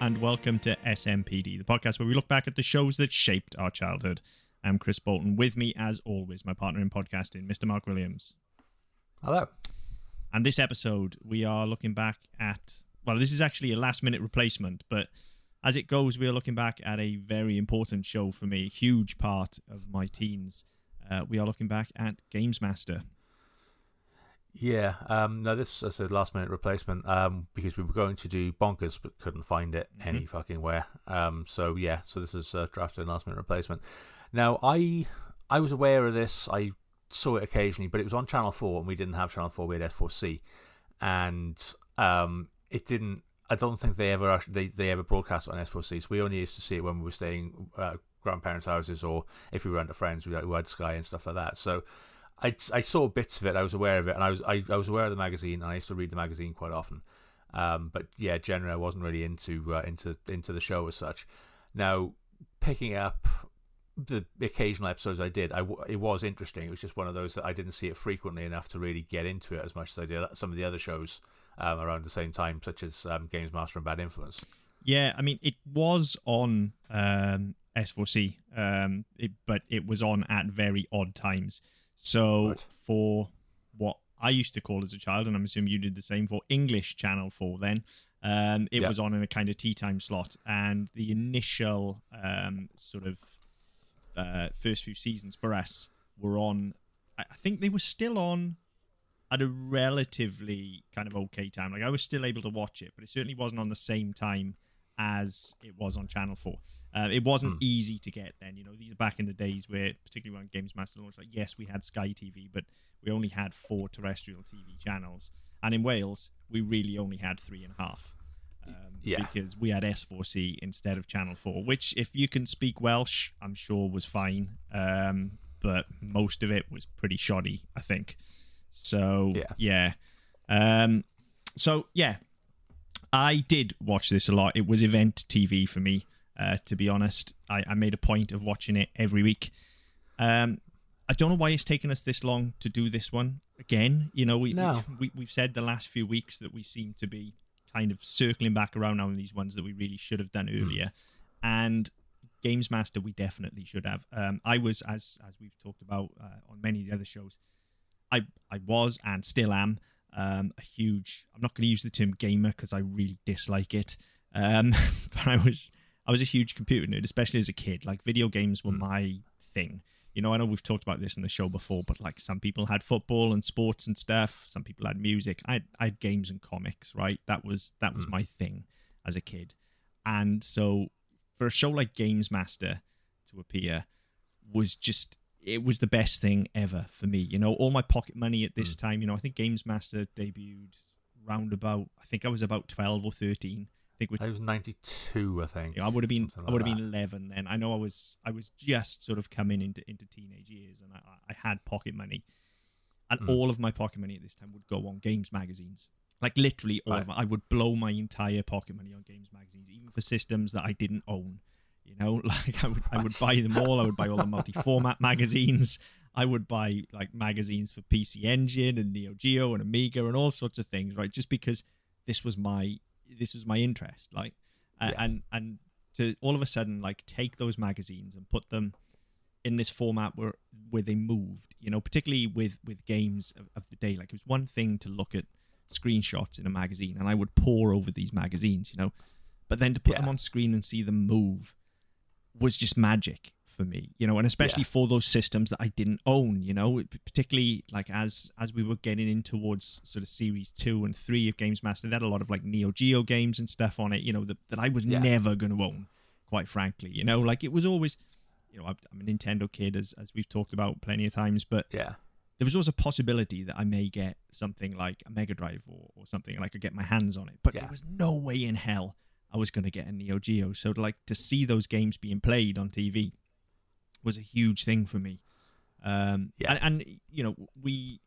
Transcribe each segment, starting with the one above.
and welcome to SMPD, the podcast where we look back at the shows that shaped our childhood. I'm Chris Bolton. With me, as always, my partner in podcasting, Mr. Mark Williams. Hello. And this episode, we are looking back at, well, this is actually a last-minute replacement, but as it goes, we are looking back at a very important show for me, a huge part of my teens. We are looking back at Games Master. Yeah, no, this is a last-minute replacement because we were going to do Bonkers but couldn't find it any fucking where. So this is drafted a last-minute replacement. Now, I was aware of this. I saw it occasionally, but it was on Channel 4, and we didn't have Channel 4. We had S4C, and it didn't. I don't think they ever broadcast it on S4C. So we only used to see it when we were staying at grandparents' houses, or if we were under friends who had Sky and stuff like that. So I saw bits of it. I was aware of it, and I was aware of the magazine, and I used to read the magazine quite often. But yeah, generally, I wasn't really into the show as such. Now, picking up the occasional episodes I did, it was interesting. It was just one of those that I didn't see it frequently enough to really get into it as much as I did some of the other shows around the same time, such as Games Master and Bad Influence. Yeah, I mean, it was on S4C, but it was on at very odd times. So right. For what I used to call as a child, and I'm assuming you did the same for English Channel 4 then, it was on in a kind of tea time slot, and the initial first few seasons for us were on, I think they were still on at a relatively kind of okay time. Like, I was still able to watch it, but it certainly wasn't on the same time as it was on Channel 4. It wasn't easy to get then. You know, these are back in the days where, particularly when Games Master launched, like, yes, we had Sky TV, but we only had 4 terrestrial TV channels. And in Wales, we really only had 3.5. Because we had S4C instead of Channel 4, which, if you can speak Welsh, I'm sure was fine. But most of it was pretty shoddy, I think. So, yeah. I did watch this a lot. It was event TV for me, to be honest. I made a point of watching it every week. I don't know why it's taken us this long to do this one again. You know, we've said the last few weeks that we seem to be kind of circling back around now on these ones that we really should have done earlier. And Games Master, we definitely should have. I was, as we've talked about on many of the other shows, I was and still am a huge, I'm not going to use the term gamer because I really dislike it, but I was a huge computer nerd, especially as a kid. Like, video games were my thing. You know, I know we've talked about this in the show before, but like, some people had football and sports and stuff. Some people had music. I had games and comics, right? That was my thing as a kid. And so for a show like Games Master to appear was just, it was the best thing ever for me. You know, all my pocket money at this time, you know, I think Games Master debuted round about, I think I was about 12 or 13. I was 92, I think. I would have been 11 then. I know I was just sort of coming into teenage years, and I had pocket money, and all of my pocket money at this time would go on games magazines. Like, literally all of it. I would blow my entire pocket money on games magazines, even for systems that I didn't own. You know, like, I would buy them all. I would buy all the multi-format magazines. I would buy like magazines for PC Engine and Neo Geo and Amiga and all sorts of things, right? Just because this was my interest, like, and to all of a sudden, like, take those magazines and put them in this format where they moved, you know, particularly with games of the day. Like, it was one thing to look at screenshots in a magazine, and I would pore over these magazines, you know, but then to put them on screen and see them move was just magic for me, you know, and especially for those systems that I didn't own, you know, particularly like as we were getting in towards sort of series 2 and 3 of Games Master. They had a lot of like Neo Geo games and stuff on it, you know, that I was never going to own, quite frankly, you know, like, it was always, you know, I'm a Nintendo kid, as we've talked about plenty of times, but there was always a possibility that I may get something like a Mega Drive or something, and I could get my hands on it, but there was no way in hell I was going to get a Neo Geo. So to see those games being played on TV was a huge thing for me. And you know, we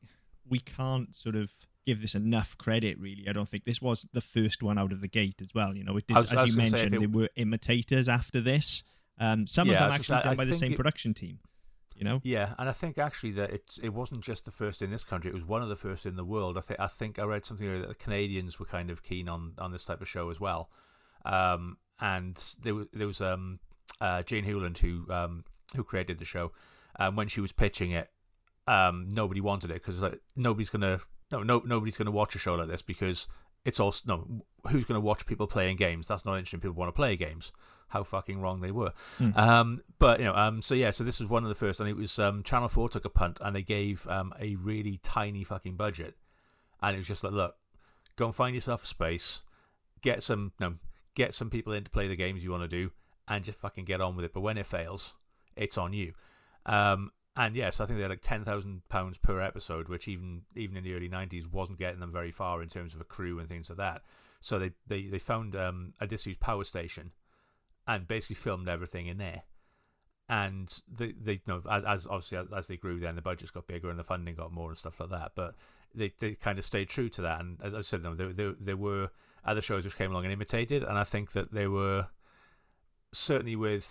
can't sort of give this enough credit, really. I don't think this was the first one out of the gate as well. You know, it did, as you mentioned, there were imitators after this. Some of them actually done by the same production team. You know? Yeah, and I think actually that it wasn't just the first in this country; it was one of the first in the world. I think I read something that the Canadians were kind of keen on this type of show as well. and there was Jane Hewland who created the show. When she was pitching it, nobody wanted it because like, nobody's gonna watch a show like this because it's all who's gonna watch people playing games? That's not interesting. People want to play games. How fucking wrong they were. But so this was one of the first, and it was Channel 4 took a punt and they gave a really tiny fucking budget, and it was just like, look, go and find yourself a space, get some people in to play the games you want to do, and just fucking get on with it. But when it fails, it's on you. And yes, I think they had like £10,000 per episode, which even in the early 90s wasn't getting them very far in terms of a crew and things like that. So they found a disused power station and basically filmed everything in there. And they as they grew, then the budgets got bigger and the funding got more and stuff like that. But they kind of stayed true to that. And as I said, there were other shows which came along and imitated, and I think that they were certainly with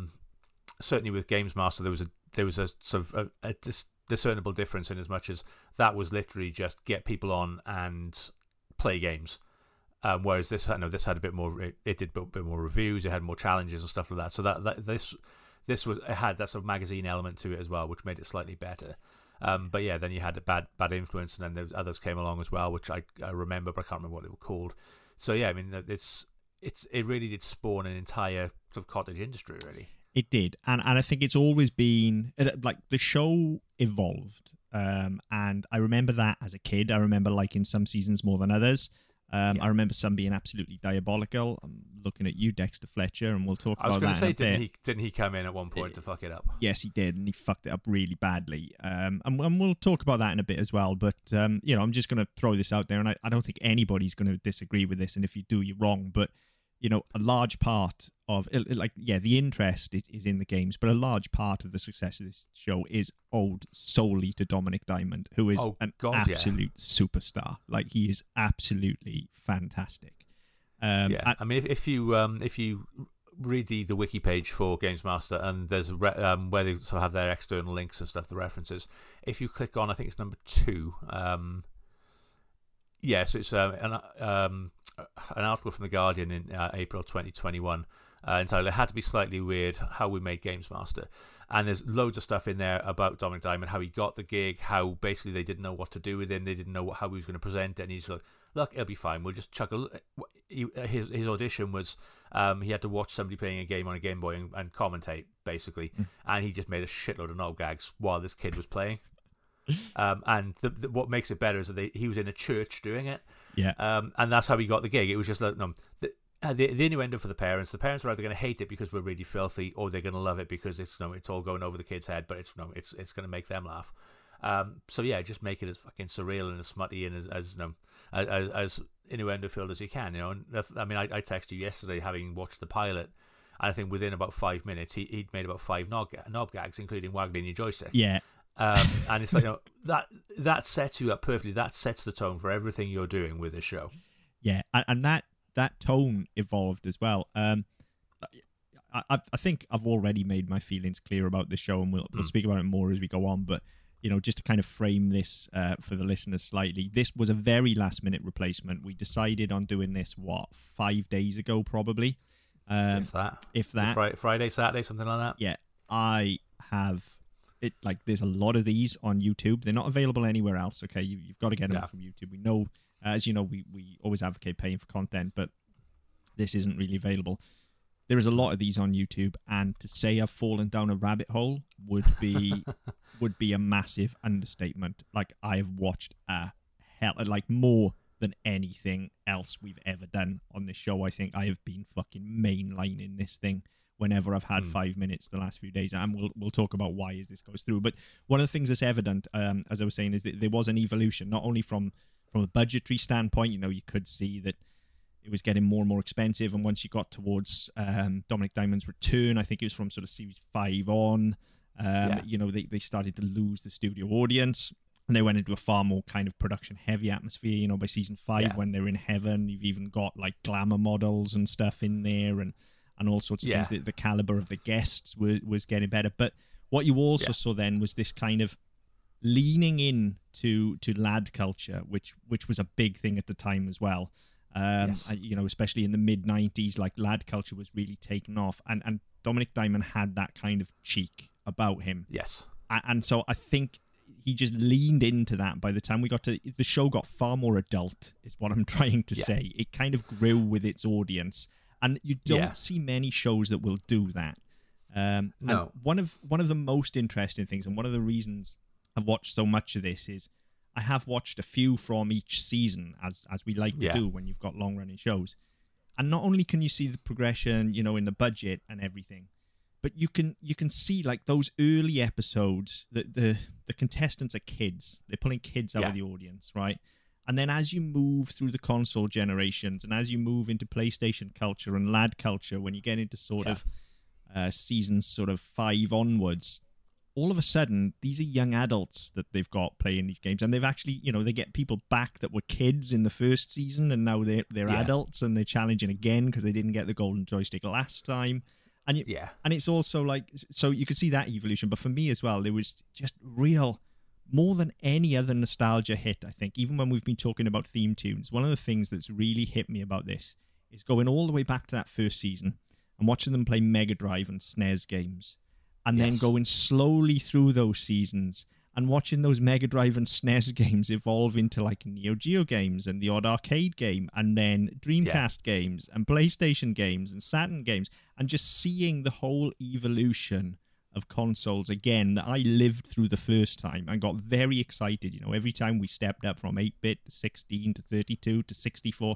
Games Master there was a sort of a discernible difference in as much as that was literally just get people on and play games. Whereas this had a bit more. It did a bit more reviews. It had more challenges and stuff like that. So this had that sort of magazine element to it as well, which made it slightly better. But yeah, then you had a bad influence, and then there others came along as well, which I remember, but I can't remember what they were called. So yeah, I mean, it really did spawn an entire sort of cottage industry, really. It did, and I think it's always been like the show evolved, and I remember that as a kid. I remember liking some seasons more than others. I remember some being absolutely diabolical. I'm looking at you, Dexter Fletcher, and we'll talk about that. I was going to say, didn't he come in at one point to fuck it up? Yes, he did, and he fucked it up really badly. And we'll talk about that in a bit as well. But I'm just going to throw this out there, and I don't think anybody's going to disagree with this. And if you do, you're wrong. But a large part of the interest is in the games, but a large part of the success of this show is owed solely to Dominic Diamond, who is absolute superstar. Like, he is absolutely fantastic. I mean, if you read the wiki page for Games Master, and there's where they sort of have their external links and stuff, the references. If you click on, I think it's number 2. So it's an article from The Guardian in April 2021 entitled "It Had to Be Slightly Weird How We Made Games Master." And there's loads of stuff in there about Dominic Diamond, how he got the gig, how basically they didn't know what to do with him, they didn't know how he was going to present it, and he's like, look, it'll be fine, we'll just chuck his audition was he had to watch somebody playing a game on a Game Boy and commentate, basically, and he just made a shitload of knob gags while this kid was playing. And what makes it better is that he was in a church doing it. Yeah. And that's how he got the gig. It was just like the innuendo for the parents. The parents are either going to hate it because we're really filthy, or they're going to love it because it's all going over the kid's head, but it's going to make them laugh. So yeah, just make it as fucking surreal and as smutty and as innuendo filled as you can. And I mean, I texted you yesterday having watched the pilot. And I think within about 5 minutes, he'd made about 5 knob gags, including waggling your joystick. Yeah. And it's like that sets you up perfectly. That sets the tone for everything you're doing with the show. Yeah, and that tone evolved as well. I think I've already made my feelings clear about the show, and we'll speak about it more as we go on. But just to kind of frame this for the listeners slightly, this was a very last minute replacement. We decided on doing this 5 days ago, probably. If that. Friday, Saturday, something like that. Yeah, I have it. Like, there's a lot of these on YouTube. They're not available anywhere else. Okay, you've got to get them from YouTube. We know, as you know, we always advocate paying for content, but this isn't really available. There is a lot of these on YouTube, and to say I've fallen down a rabbit hole would be a massive understatement. Like, I have watched more than anything else we've ever done on this show. I think I have been fucking mainlining this thing whenever I've had 5 minutes the last few days, and we'll talk about why as this goes through. But one of the things that's evident, as I was saying, is that there was an evolution, not only from a budgetary standpoint. You could see that it was getting more and more expensive, and once you got towards Dominic Diamond's return, I think it was from sort of series 5 on, they started to lose the studio audience, and they went into a far more kind of production heavy atmosphere. By season 5, when they're in heaven, you've even got like glamour models and stuff in there, and all sorts of things. The caliber of the guests was getting better. But what you also saw then was this kind of leaning in to lad culture, which was a big thing at the time as well. Yes. You know, especially in the mid 90s, like lad culture was really taken off, and Dominic Diamond had that kind of cheek about him. Yes. And so I think he just leaned into that. By the time we got to the show, got far more adult, is what I'm trying to say. It kind of grew with its audience, and you don't see many shows that will do that. No. One of the most interesting things, and one of the reasons I've watched so much of this, is I have watched a few from each season, as we like to do when you've got long running shows. And not only can you see the progression, you know, in the budget and everything, but you can see like those early episodes that the contestants are kids. They're pulling kids out of the audience, right? And then as you move through the console generations, and as you move into PlayStation culture and lad culture, when you get into sort of seasons sort of 5 onwards, all of a sudden these are young adults that they've got playing these games, and they've actually, you know, they get people back that were kids in the first season, and now they're adults, and they're challenging again because they didn't get the golden joystick last time. And and it's also like, so you could see that evolution. But for me as well, there was just real, more than any other nostalgia hit, I think, even when we've been talking about theme tunes, one of the things that's really hit me about this is going all the way back to that first season and watching them play Mega Drive and SNES games, and then going slowly through those seasons and watching those Mega Drive and SNES games evolve into like Neo Geo games and the odd arcade game, and then Dreamcast games and PlayStation games and Saturn games, and just seeing the whole evolution of consoles again that I lived through the first time and got very excited. You know, every time we stepped up from 8-bit to 16 to 32 to 64,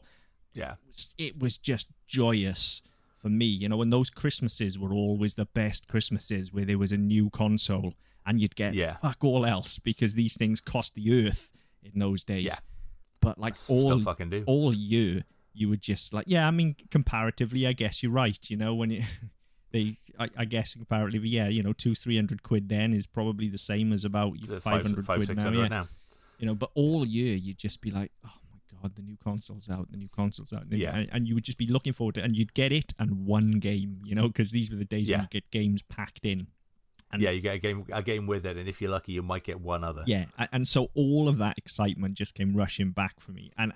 it was just joyous for me, you know. And those Christmases were always the best Christmases, where there was a new console and you'd get fuck all else, because these things cost the earth in those days. But like all year, you would just like, I mean, comparatively, I guess you're right. You know, when I guess comparatively, you know, 200-300 quid then is probably the same as about 500 quid now. You know, but all year you'd just be like, oh my God, the new console's out, the new console's out. And you would just be looking forward to it, and you'd get it and one game, you know, because these were the days when you get games packed in. And you get a game with it, and if you're lucky, you might get one other. Yeah, and so all of that excitement just came rushing back for me, and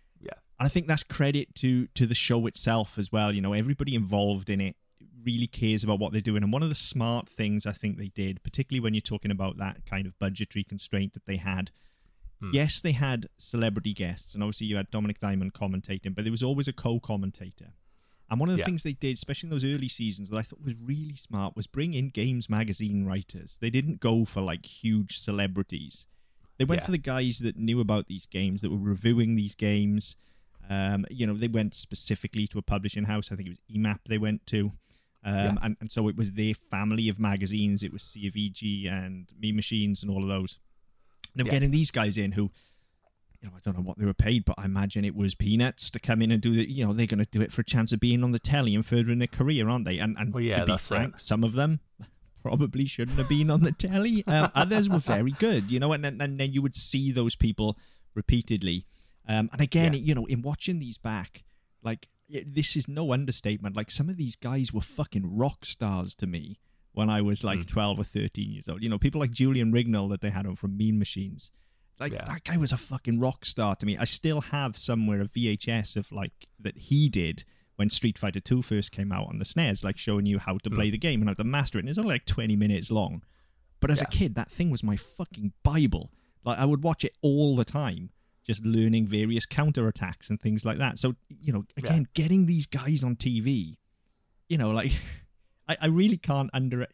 I think that's credit to the show itself as well. You know, everybody involved in it really cares about what they're doing, and one of the smart things I think they did, particularly when you're talking about that kind of budgetary constraint that they had. Yes, they had celebrity guests, and obviously you had Dominic Diamond commentating, but there was always a co-commentator. And one of the things they did, especially in those early seasons, that I thought was really smart, was bring in Games Magazine writers. They didn't go for like huge celebrities. They went for the guys that knew about these games, that were reviewing these games. You know, they went specifically to a publishing house. I think it was EMAP they went to. And so it was their family of magazines. It was Sea of EG and Mean Machines and all of those. And they were getting these guys in who, you know, I don't know what they were paid, but I imagine it was peanuts to come in and do the, you know, they're going to do it for a chance of being on the telly and furthering their career, aren't they? And to be frank, some of them probably shouldn't have been on the telly. Others were very good, you know, and then you would see those people repeatedly. And again, you know, in watching these back, like, this is no understatement. Like, some of these guys were fucking rock stars to me when I was like 12 or 13 years old. You know, people like Julian Rignall that they had on from Mean Machines. Like, that guy was a fucking rock star to me. I still have somewhere a VHS of, like, that he did when Street Fighter 2 first came out on the SNES, like, showing you how to play the game and how to master it. And it's only like 20 minutes long. But as a kid, that thing was my fucking Bible. Like, I would watch it all the time, just learning various counterattacks and things like that. So, you know, again, getting these guys on TV, you know, like, I really can't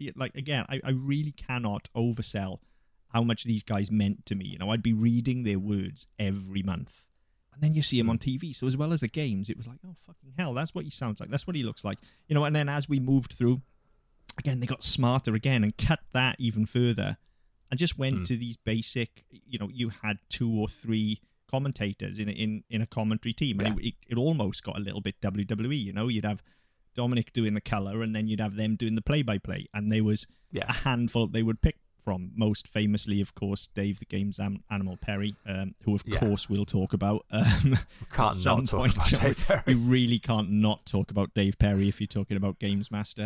I really cannot oversell how much these guys meant to me. You know, I'd be reading their words every month. And then you see him on TV. So as well as the games, it was like, oh, fucking hell, that's what he sounds like. That's what he looks like. You know, and then as we moved through, again, they got smarter again and cut that even further and just went to these basic, you know, you had 2 or 3 commentators in a commentary team. And it almost got a little bit WWE, you know. You'd have Dominic doing the colour, and then you'd have them doing the play-by-play. And there was a handful they would pick from, most famously, of course, Dave the Games Animal Perry, who, of course, we'll talk about can't at some point. Dave Perry. You really can't not talk about Dave Perry if you're talking about Games Master.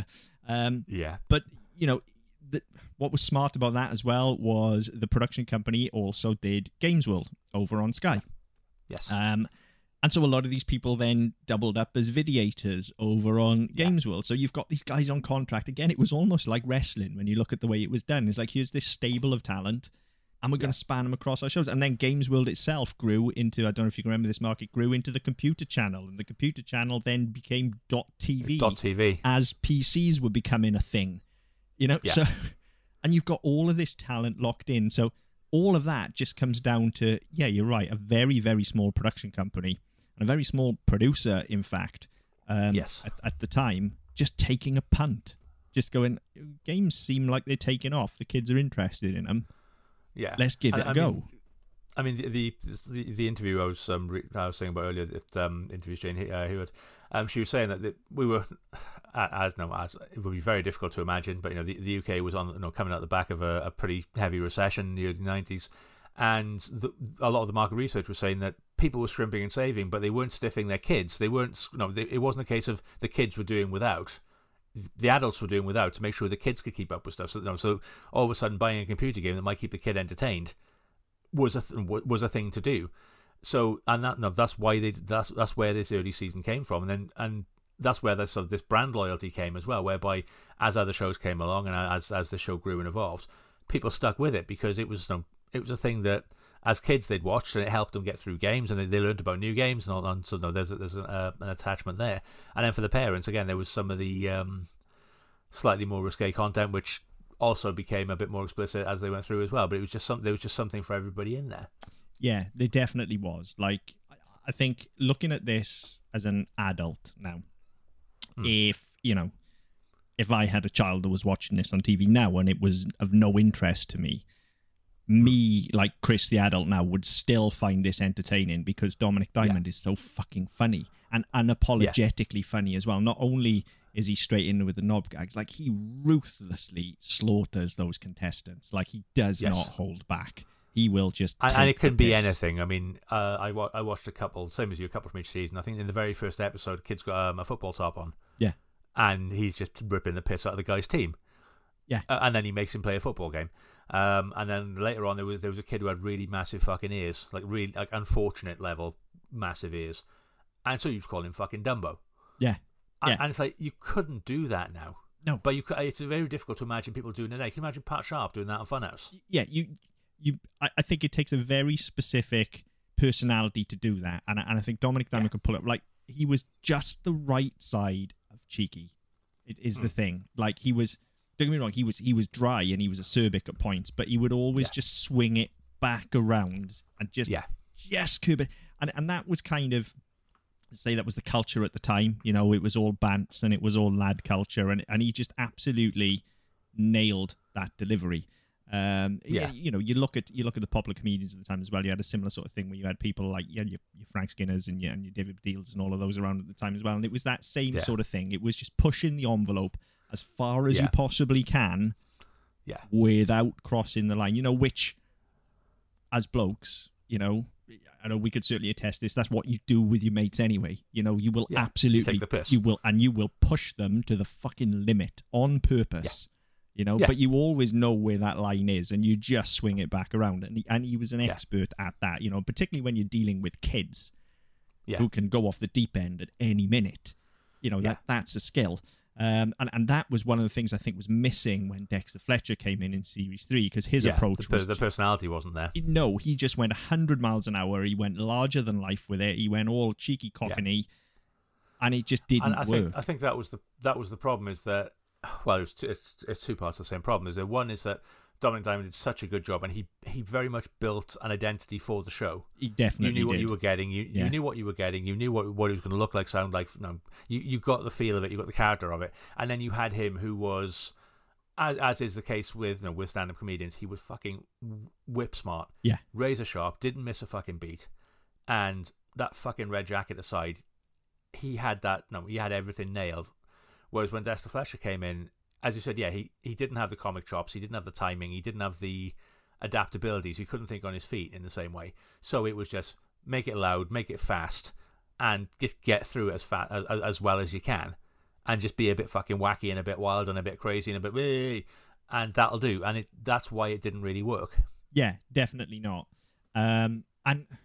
But, you know, what was smart about that as well was the production company also did Games World over on Sky. Yes. And And so a lot of these people then doubled up as videators over on Games World. So you've got these guys on contract. Again, it was almost like wrestling when you look at the way it was done. It's like, here's this stable of talent, and we're going to span them across our shows. And then Games World itself grew into, I don't know if you can remember this, Mark, it grew into the computer channel. And the computer channel then became .tv as PCs were becoming a thing. You know, so, and you've got all of this talent locked in. So all of that just comes down to, yeah, you're right, a very, very small production company and a very small producer, in fact, at the time, just taking a punt, just going, games seem like they're taking off. The kids are interested in them. Yeah, let's give it a go. I mean, the interview I was saying about earlier, that interviews Jane Hewitt, she was saying that we were, as it would be very difficult to imagine, but the UK was on coming out the back of a pretty heavy recession in the early 90s, and a lot of the market research was saying that people were scrimping and saving, but they weren't stiffing their kids. They weren't. It wasn't a case of the kids were doing without. The adults were doing without to make sure the kids could keep up with stuff. So all of a sudden, buying a computer game that might keep the kid entertained was a thing to do. So that's why that's where this early season came from, and that's where this brand loyalty came as well. Whereby as other shows came along and as the show grew and evolved, people stuck with it because it was a thing that as kids they'd watched, and it helped them get through games, and they learned about new games and all that. So there's an attachment there. And then for the parents, again, there was some of the slightly more risque content, which also became a bit more explicit as they went through as well. But it was just there was just something for everybody in there. Yeah, there definitely was. Like, I think looking at this as an adult now, if I had a child that was watching this on TV now and it was of no interest to me, like Chris the adult now, would still find this entertaining because Dominic Diamond is so fucking funny and unapologetically funny as well. Not only is he straight in with the knob gags, like he ruthlessly slaughters those contestants. Like he does not hold back. He will just and it can be anything. I mean, I watched a couple, same as you, a couple from each season. I think in the very first episode, kid's got a football top on. Yeah. And he's just ripping the piss out of the guy's team. Yeah. And then he makes him play a football game. And then later on, there was a kid who had really massive fucking ears, like really like unfortunate level massive ears, and so you call him fucking Dumbo. Yeah. And it's like you couldn't do that now. No, but it's very difficult to imagine people doing it now. You can imagine Pat Sharp doing that on Funhouse. Yeah, I think it takes a very specific personality to do that, and I think Dominic Diamond could pull it. Like he was just the right side of cheeky. It is the thing. Like he was. Don't get me wrong, he was dry and he was acerbic at points, but he would always just swing it back around and just curb it. And that was kind of, say that was the culture at the time. It was all bants and it was all lad culture, and he just absolutely nailed that delivery. You look at the popular comedians at the time as well. You had a similar sort of thing where you had people like your Frank Skinners and your David Beals and all of those around at the time as well, and it was that same sort of thing. It was just pushing the envelope as far as you possibly can, without crossing the line. Which, as blokes, I know we could certainly attest this. That's what you do with your mates anyway. You will absolutely take the piss. You will push them to the fucking limit on purpose. But you always know where that line is, and you just swing it back around. And he was an expert at that. Particularly when you're dealing with kids, who can go off the deep end at any minute. That's a skill. And that was one of the things I think was missing when Dexter Fletcher came in Series 3, because his approach was... the personality wasn't there. No, he just went 100 miles an hour. He went larger than life with it. He went all cheeky cockney, and it just didn't work. I think that was the problem, is that, well, it's two parts of the same problem. Is that one is that Dominic Diamond did such a good job, and he very much built an identity for the show. He definitely did. You knew what you were getting. You knew what you were getting. You knew what it was going to look like, sound like. You got the feel of it. You got the character of it. And then you had him, who was, as is the case with stand-up comedians, he was fucking whip smart. Yeah, razor sharp. Didn't miss a fucking beat. And that fucking red jacket aside, he had that. He had everything nailed. Whereas when Dexter Fletcher came in, as you said, he didn't have the comic chops, he didn't have the timing, he didn't have the adaptabilities, he couldn't think on his feet in the same way. So it was just make it loud, make it fast, and get through it as well as you can, and just be a bit fucking wacky and a bit wild and a bit crazy and a bit, and that'll do. And that's why it didn't really work. Yeah, definitely not. And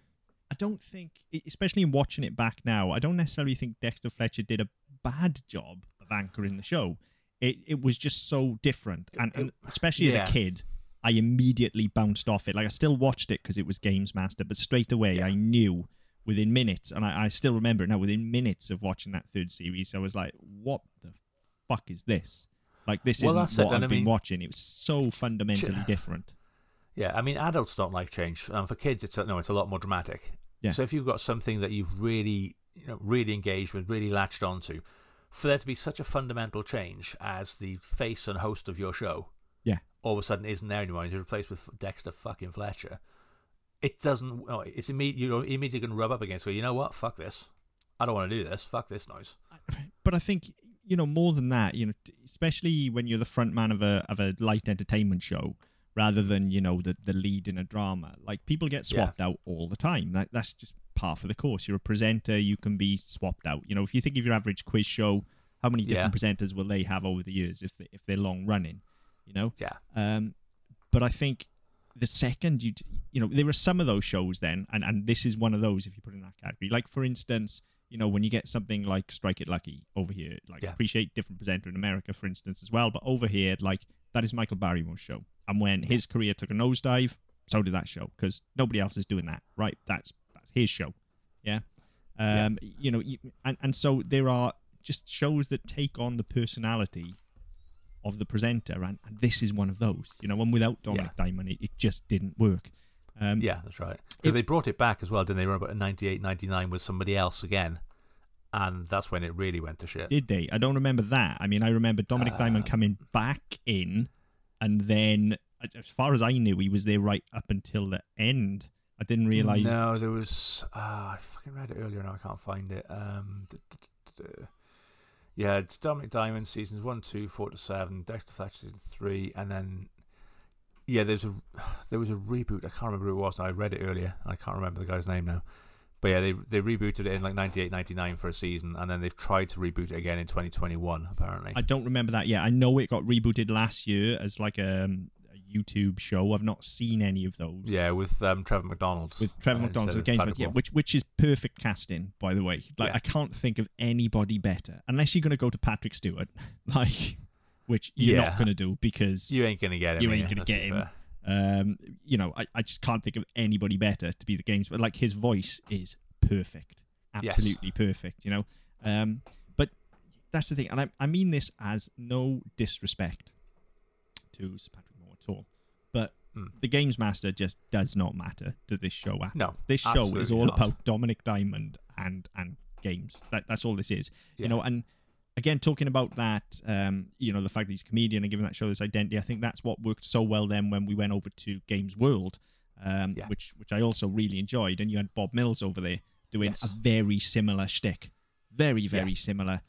I don't think, especially in watching it back now, I don't necessarily think Dexter Fletcher did a bad job of anchoring the show. It was just so different, and especially as a kid, I immediately bounced off it. Like, I still watched it because it was Games Master, but straight away I knew within minutes, and I still remember it now, within minutes of watching that third series, I was like, what the fuck is this? Like, this isn't what I've been watching. It was so fundamentally different. Yeah, I mean, adults don't like change. For kids, it's a lot more dramatic. Yeah. So if you've got something that you've really engaged with, really latched onto, for there to be such a fundamental change as the face and host of your show, all of a sudden isn't there anymore, and is replaced with Dexter fucking Fletcher. It doesn't. It's immediately going to rub up against. So you know what? Fuck this. I don't want to do this. Fuck this noise. But I think more than that. Especially when you're the front man of a light entertainment show, rather than the lead in a drama. Like, people get swapped out all the time. That's just par for the course. You're a presenter. You can be swapped out. If you think of your average quiz show, how many different presenters will they have over the years if they're long running? But I think the second there are some of those shows then, and this is one of those, if you put it in that category. Like, for instance, when you get something like Strike It Lucky over here, like, appreciate different presenter in America, for instance, as well. But over here, like, that is Michael Barrymore's show. And when his career took a nosedive, so did that show, because nobody else is doing that, right? That's his show. Yeah. And so there are just shows that take on the personality of the presenter, and this is one of those. And without Dominic Diamond, it just didn't work. That's right. Because they brought it back as well, didn't they? Remember in 98, 99 with somebody else again, and that's when it really went to shit. Did they? I don't remember that. I mean, I remember Dominic Diamond coming back in, and then, as far as I knew, he was there right up until the end. I didn't realise. No, there was. I fucking read it earlier, now I can't find it. Yeah, it's Dominic Diamond seasons 1, 2, 4 to 7, Dexter Fletcher season 3, and then there was a reboot. I can't remember who it was. I read it earlier. I can't remember the guy's name now. But yeah, they rebooted it in like 98, 99 for a season, and then they've tried to reboot it again in 2021. Apparently, I don't remember that yet. I know it got rebooted last year as like a YouTube show. I've not seen any of those. Yeah, with Trevor McDonald. With Trevor McDonald, the games, which is perfect casting, by the way. Like, I can't think of anybody better, unless you're going to go to Patrick Stewart, like, which you're not going to do, because you ain't going to get him. You ain't going to get him. I just can't think of anybody better to be the games, but like, his voice is perfect, absolutely perfect. But that's the thing, and I mean this as no disrespect to Sir Patrick Moore at all, but the Games Master just does not matter to this show. No, this show is all about Dominic Diamond and games. That's all this is. And again, talking about that, the fact that he's a comedian and giving that show this identity, I think that's what worked so well then when we went over to Games World, which I also really enjoyed, and you had Bob Mills over there doing a very similar shtick, very similar.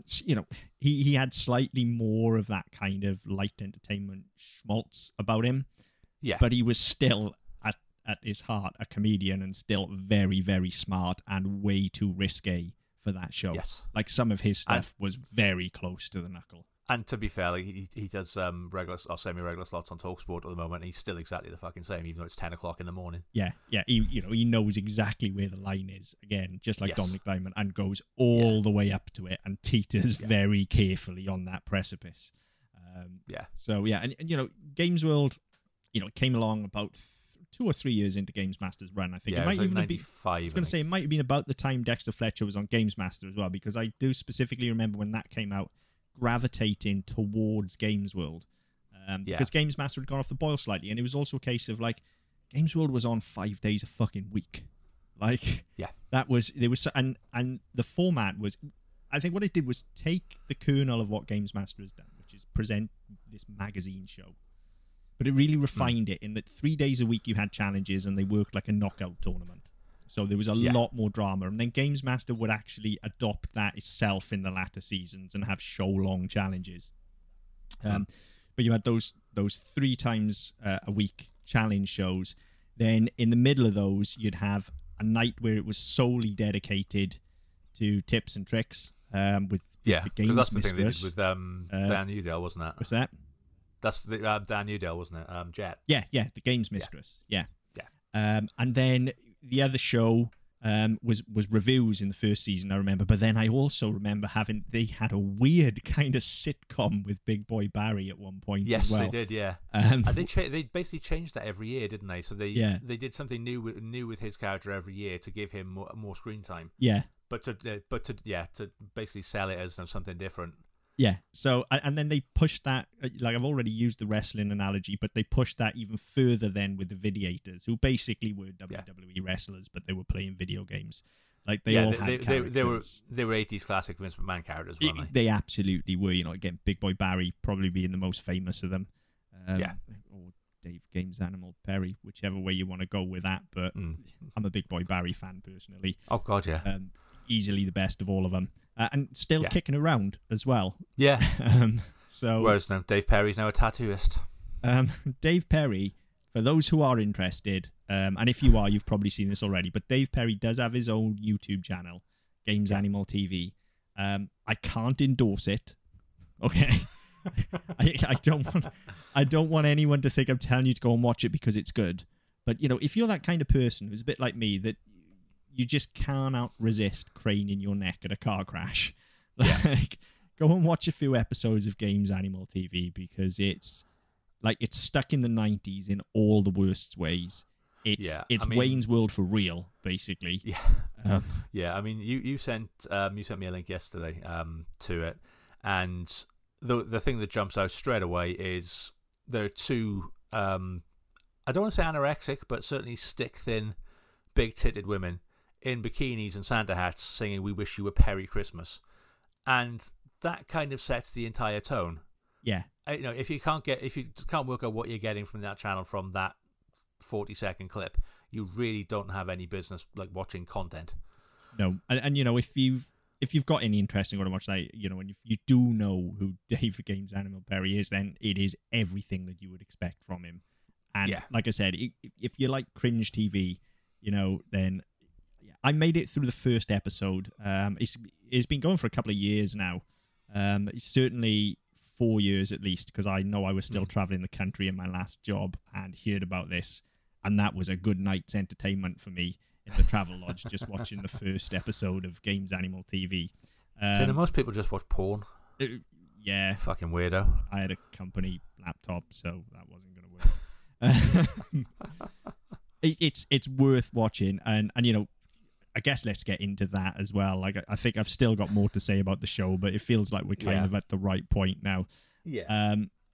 He had slightly more of that kind of light entertainment schmaltz about him, but he was still at his heart a comedian, and still very, very smart and way too risque for that show. Like, some of his stuff was very close to the knuckle. And to be fair, like, he does regular or semi-regular slots on TalkSport at the moment, and he's still exactly the fucking same, even though it's 10 o'clock in the morning. Yeah. He knows exactly where the line is, again, just like Dominic Diamond, and goes all the way up to it and teeters very carefully on that precipice. So, and Games World, came along about 2 or 3 years into Games Master's run, I think. Yeah, it might even 95. I was going to say, it might have been about the time Dexter Fletcher was on Games Master as well, because I do specifically remember when that came out, gravitating towards Games World, because Games Master had gone off the boil slightly, and it was also a case of, like, Games World was on 5 days a fucking week. Like, and the format was, I think what it did was take the kernel of what Games Master has done, which is present this magazine show, but it really refined it in that 3 days a week you had challenges, and they worked like a knockout tournament. So there was a lot more drama. And then Games Master would actually adopt that itself in the latter seasons and have show-long challenges. But you had those 3 times a week challenge shows. Then in the middle of those, you'd have a night where it was solely dedicated to tips and tricks with the Games that's the Mistress. thing they did with Dan Udell, wasn't it? What's that? That's the Dan Udell, wasn't it? Jet. Yeah, the Games Mistress. Yeah. And then the other show was reviews in the first season, I remember. But then I also remember they had a weird kind of sitcom with Big Boy Barry at one point. Yes, as well. they did. Yeah, they basically changed that every year, didn't they? So they did something new with his character every year to give him more screen time. Yeah, but to basically sell it as something different. Yeah. So, and then they pushed that, like I've already used the wrestling analogy, but they pushed that even further then with the Videators, who basically were WWE wrestlers, but they were playing video games. Like they all had characters. They were 80s classic Vince McMahon characters, weren't they? They absolutely were. Again, Big Boy Barry probably being the most famous of them. Or Dave Games Animal Perry, whichever way you want to go with that. But I'm a Big Boy Barry fan personally. Oh God, yeah. Easily the best of all of them, and still kicking around as well. Yeah. So whereas now Dave Perry's now a tattooist. Dave Perry, for those who are interested, and if you are, you've probably seen this already, but Dave Perry does have his own YouTube channel, Games Animal TV. I can't endorse it. Okay. I don't want anyone to think I'm telling you to go and watch it because it's good. But if you're that kind of person who's a bit like me, that you just cannot resist craning your neck at a car crash. Go and watch a few episodes of Games Animal TV because it's stuck in the 90s in all the worst ways. It's Wayne's World for real, basically. Yeah. I mean, you sent me a link yesterday to it, and the thing that jumps out straight away is there are two. I don't want to say anorexic, but certainly stick thin, big titted women in bikinis and Santa hats singing "We Wish You a Merry Christmas," and that kind of sets the entire tone. Yeah, if you can't work out what you're getting from that channel from that 40-second clip, you really don't have any business watching content. No, and if you've got any interest in going to watch that, and if you do know who Dave the Games Animal Perry is, then it is everything that you would expect from him. And like I said, if you like cringe TV, then. I made it through the first episode. It's been going for a couple of years now. It's certainly 4 years at least, because I know I was still traveling the country in my last job and heard about this, and that was a good night's entertainment for me in the travel lodge, just watching the first episode of Games Animal TV. So most people just watch porn. Yeah. Fucking weirdo. I had a company laptop, so that wasn't going to work. It's worth watching, and I guess let's get into that as well. I think I've still got more to say about the show, but it feels like we're kind of at the right point now. Yeah.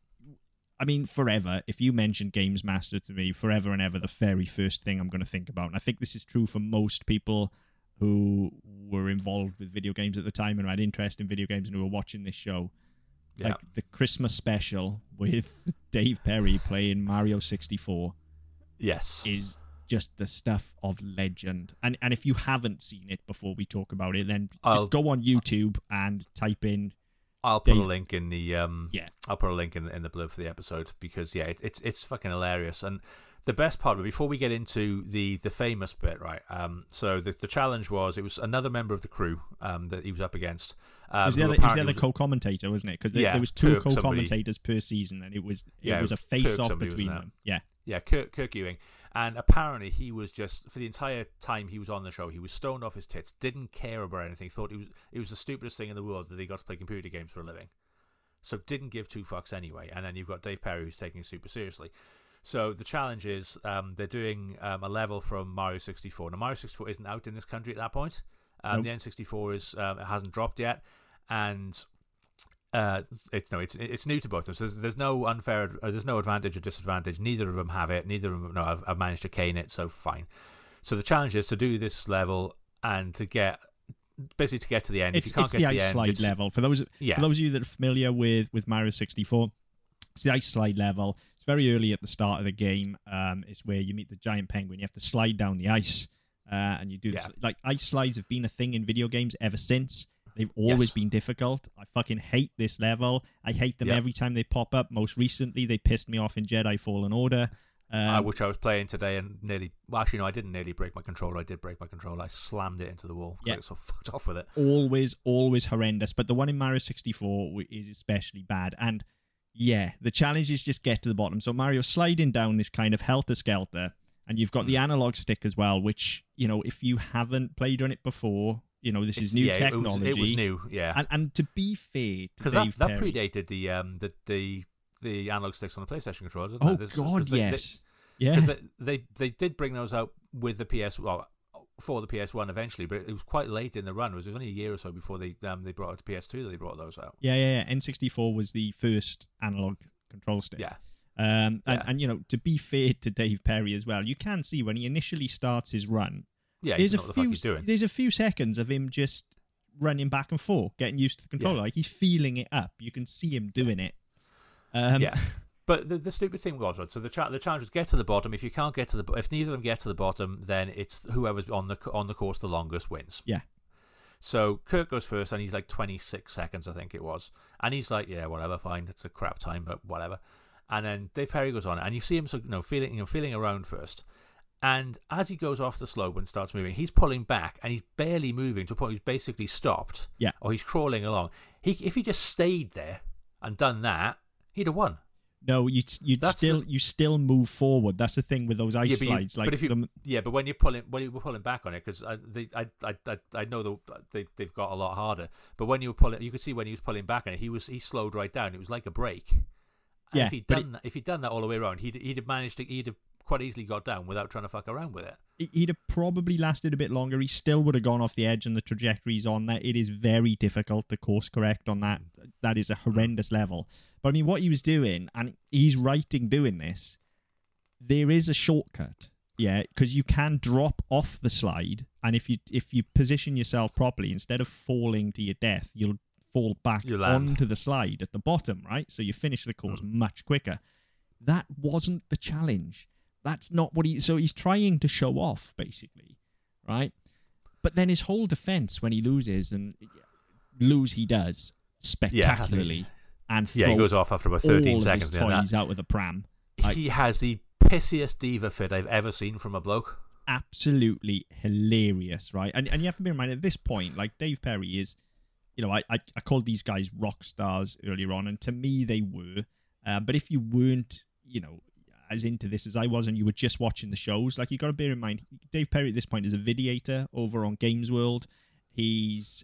I mean, forever, if you mention Games Master to me, forever and ever, the very first thing I'm going to think about, and I think this is true for most people who were involved with video games at the time and had interest in video games and who were watching this show. Yeah. Like the Christmas special with Dave Perry playing Mario 64. Yes. Is just the stuff of legend. And if you haven't seen it before we talk about it, then just go on YouTube and type in. I'll put a link in the I'll put a link in the blurb for the episode because it's fucking hilarious. And the best part of it, before we get into the famous bit, right? So the challenge was, it was another member of the crew that he was up against. It was the other co-commentator, wasn't it? Because there was two co-commentators per season, and it was a face-off between them. Yeah, Kirk Ewing. And apparently he was just, for the entire time he was on the show, he was stoned off his tits, didn't care about anything, thought it was the stupidest thing in the world that he got to play computer games for a living. So didn't give two fucks anyway. And then you've got Dave Perry, who's taking it super seriously. So the challenge is they're doing a level from Mario 64. Now, Mario 64 isn't out in this country at that point. Nope. The N64 it hasn't dropped yet. And it's new to both of them. So there's no there's no advantage or disadvantage. Neither of them have it. Neither of them I've managed to cane it, so fine. So the challenge is to do this level and to get to the end. It's the ice slide level. For those of you that are familiar with Mario 64, it's the ice slide level. It's very early at the start of the game. It's where you meet the giant penguin. You have to slide down the ice, and you do this. Like, ice slides have been a thing in video games ever since. They've always been difficult. I fucking hate this level. I hate them every time they pop up. Most recently, they pissed me off in Jedi Fallen Order. Which I was playing today and I didn't nearly break my controller. I did break my controller. I slammed it into the wall. I got so fucked off with it. Always horrendous. But the one in Mario 64 is especially bad. And the challenge is just get to the bottom. So Mario's sliding down this kind of helter-skelter. And you've got the analog stick as well, which, if you haven't played on it before, this is new technology. It was new, yeah. And to be fair, because that predated the analog sticks on the PlayStation controller, didn't it? God, yes. Because they did bring those out with the for the PS1 eventually, but it was quite late in the run. It was only a year or so before they brought out the PS2 that they brought those out. Yeah. N64 was the first analog control stick. Yeah. And to be fair to Dave Perry as well, you can see when he initially starts his run, there's a few seconds of him just running back and forth, getting used to the controller. Like he's feeling it up. You can see him doing it. But the stupid thing was, right, so the challenge was get to the bottom. If you can't get to if neither of them get to the bottom, then it's whoever's on the course the longest wins. Yeah. So Kurt goes first, and he's like 26 seconds, I think it was, and he's like, yeah, whatever, fine, it's a crap time, but whatever. And then Dave Perry goes on, and you see him feeling around first. And as he goes off the slope and starts moving, he's pulling back, and he's barely moving to a point where he's basically stopped. Yeah. Or he's crawling along. If he just stayed there and done that, he'd have won. No, you still move forward. That's the thing with those ice slides. But when you were pulling back on it, because I know they've got a lot harder. But when you were pulling, you could see when he was pulling back on it, he slowed right down. It was like a break. And yeah, if he'd done that all the way around, he'd have quite easily got down without trying to fuck around with it. He'd have probably lasted a bit longer. He still would have gone off the edge, and the trajectories on that. It is very difficult to course correct on that. That is a horrendous level. But I mean, what he was doing, and he's right in doing this, there is a shortcut. Yeah, because you can drop off the slide, and if you position yourself properly, instead of falling to your death, you'll fall back onto the slide at the bottom, right? So you finish the course much quicker. That wasn't the challenge. That's not what so he's trying to show off, basically, right? But then his whole defense when he loses, and he does spectacularly, and he goes off after about 13 seconds. His toys out with a pram. He has the pissiest diva fit I've ever seen from a bloke. Absolutely hilarious, right? And you have to bear in mind at this point, like Dave Perry is, I called these guys rock stars earlier on, and to me they were. But if you weren't, as into this as I was, and you were just watching the shows, like, you got to bear in mind, Dave Perry at this point is a videator over on Games World. He's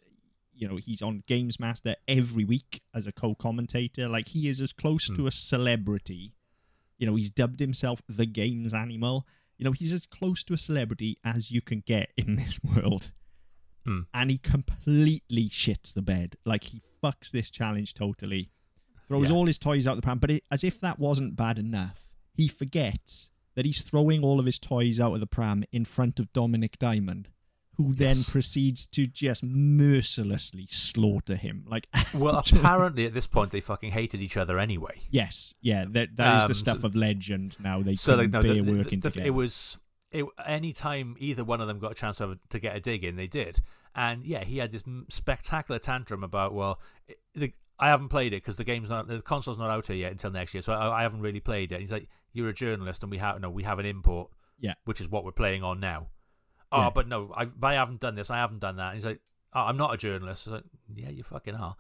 on Games Master every week as a co-commentator. Like, he is as close to a celebrity. He's dubbed himself the Games Animal. He's as close to a celebrity as you can get in this world. And he completely shits the bed. Like, he fucks this challenge totally. Throws all his toys out the pram. But as if that wasn't bad enough, he forgets that he's throwing all of his toys out of the pram in front of Dominic Diamond, who then proceeds to just mercilessly slaughter him. Like, well, apparently at this point they fucking hated each other anyway. Yes, yeah, that is the stuff of legend. Now they couldn't bear working together. Any time either one of them got a chance to get a dig in, they did. And yeah, he had this spectacular tantrum about, I haven't played it because the console's not out here yet until next year, so I haven't really played it. He's like, you're a journalist, and we have an import, which is what we're playing on now. Oh, but no, I haven't done this, I haven't done that. And he's like, oh, I'm not a journalist. I was like, yeah, you fucking are.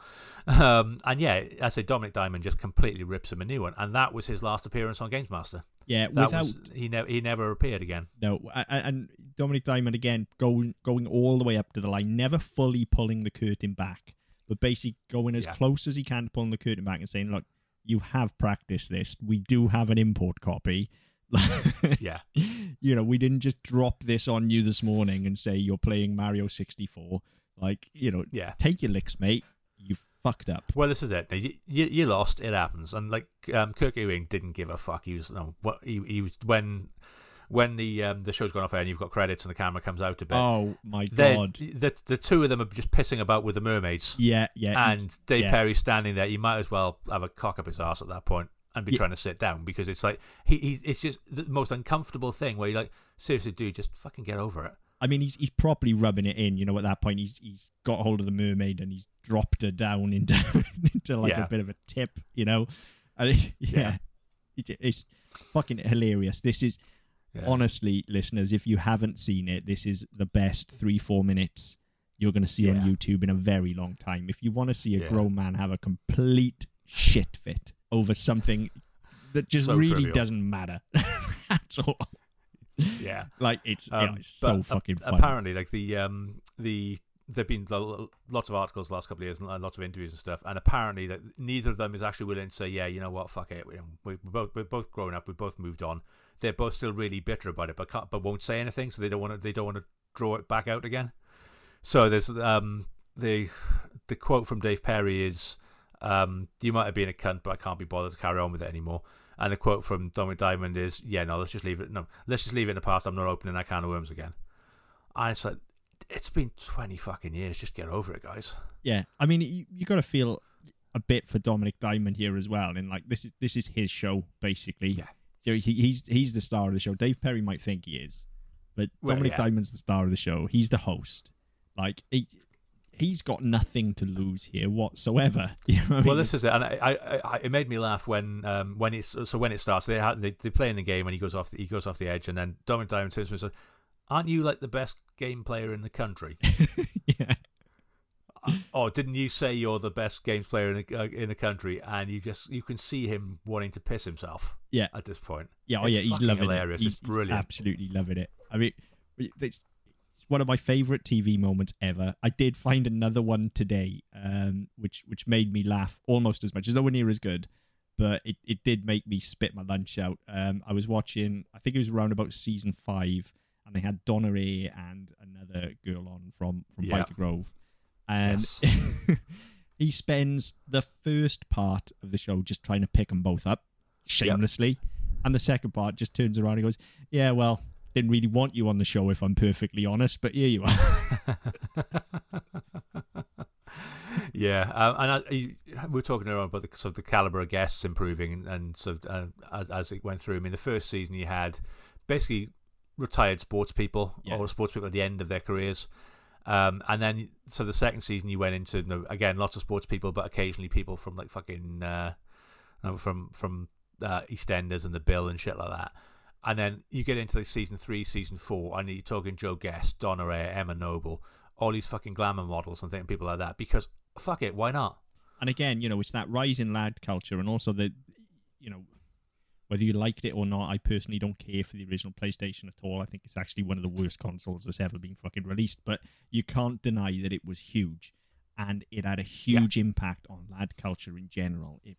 And yeah, I say Dominic Diamond just completely rips him a new one, and that was his last appearance on Games Master. Yeah, he never appeared again. No, and Dominic Diamond again going all the way up to the line, never fully pulling the curtain back, but basically going as close as he can to pulling the curtain back and saying, look, you have practiced this. We do have an import copy. Yeah. We didn't just drop this on you this morning and say you're playing Mario 64. Like, take your licks, mate. You fucked up. Well, this is it. You lost. It happens. And like, Kirk Ewing didn't give a fuck. He was when the show's gone off air and you've got credits and the camera comes out a bit. Oh my god! The two of them are just pissing about with the mermaids. Yeah. And Dave Perry's standing there. You might as well have a cock up his arse at that point and be trying to sit down, because it's like it's just the most uncomfortable thing where you're like, seriously, dude, just fucking get over it. I mean, he's properly rubbing it in. At that point, he's got hold of the mermaid and he's dropped her down into like a bit of a tip. It's fucking hilarious. This is. Yeah. Honestly, listeners, if you haven't seen it, this is the best 3-4 minutes you're going to see on YouTube in a very long time. If you want to see a grown man have a complete shit fit over something that just really doesn't matter at all. Yeah, like it's so fucking funny. Apparently, like there've been lots of articles the last couple of years and lots of interviews and stuff, and apparently that neither of them is actually willing to say, yeah, you know what, fuck it, we're both grown up, we've both moved on. They're both still really bitter about it, but won't say anything, so they don't want to draw it back out again. So there's the quote from Dave Perry is, "You might have been a cunt, but I can't be bothered to carry on with it anymore." And the quote from Dominic Diamond is, "Yeah, no, let's just leave it. No, let's just leave it in the past. I'm not opening that can of worms again." And it's like, it's been 20 fucking years. Just get over it, guys. Yeah, I mean, you got to feel a bit for Dominic Diamond here as well. And like, this is his show basically. Yeah, you know, he's the star of the show. Dave Perry might think he is, but Dominic Diamond's the star of the show. He's the host. Like, he's got nothing to lose here whatsoever. You know what I mean? Well, this is it, and it made me laugh when it starts. They play in the game and he goes off the edge, and then Dominic Diamond turns to me and says, "Aren't you like the best game player in the country?" Yeah. Oh, didn't you say you're the best games player in the country? And you can see him wanting to piss himself. Yeah. At this point. Yeah. He's loving hilarious. it. It's brilliant. He's absolutely loving it. I mean, it's one of my favorite TV moments ever. I did find another one today, which made me laugh almost as much. It's nowhere near as good, but it did make me spit my lunch out. I was watching, I think it was around about season 5, and they had Donna Ray and another girl on from Biker Grove. And yes. He spends the first part of the show just trying to pick them both up shamelessly. Yep. And the second part just turns around and goes, "Yeah, well, didn't really want you on the show, if I'm perfectly honest, but here you are." Yeah, and we were talking earlier about the caliber of guests improving, and sort of as it went through. I mean, the first season you had basically retired sports people or sports people at the end of their careers. And then, so the second season you went into, again, lots of sports people, but occasionally people from like fucking from EastEnders and The Bill and shit like that. And then you get into like season 3, season 4, and you're talking Joe Guest, Donna Ray, Emma Noble, all these fucking glamour models and people like that. Because fuck it, why not? And again, it's that rise in lad culture, and also the, whether you liked it or not, I personally don't care for the original PlayStation at all. I think it's actually one of the worst consoles that's ever been fucking released. But you can't deny that it was huge, and it had a huge impact on lad culture in general. It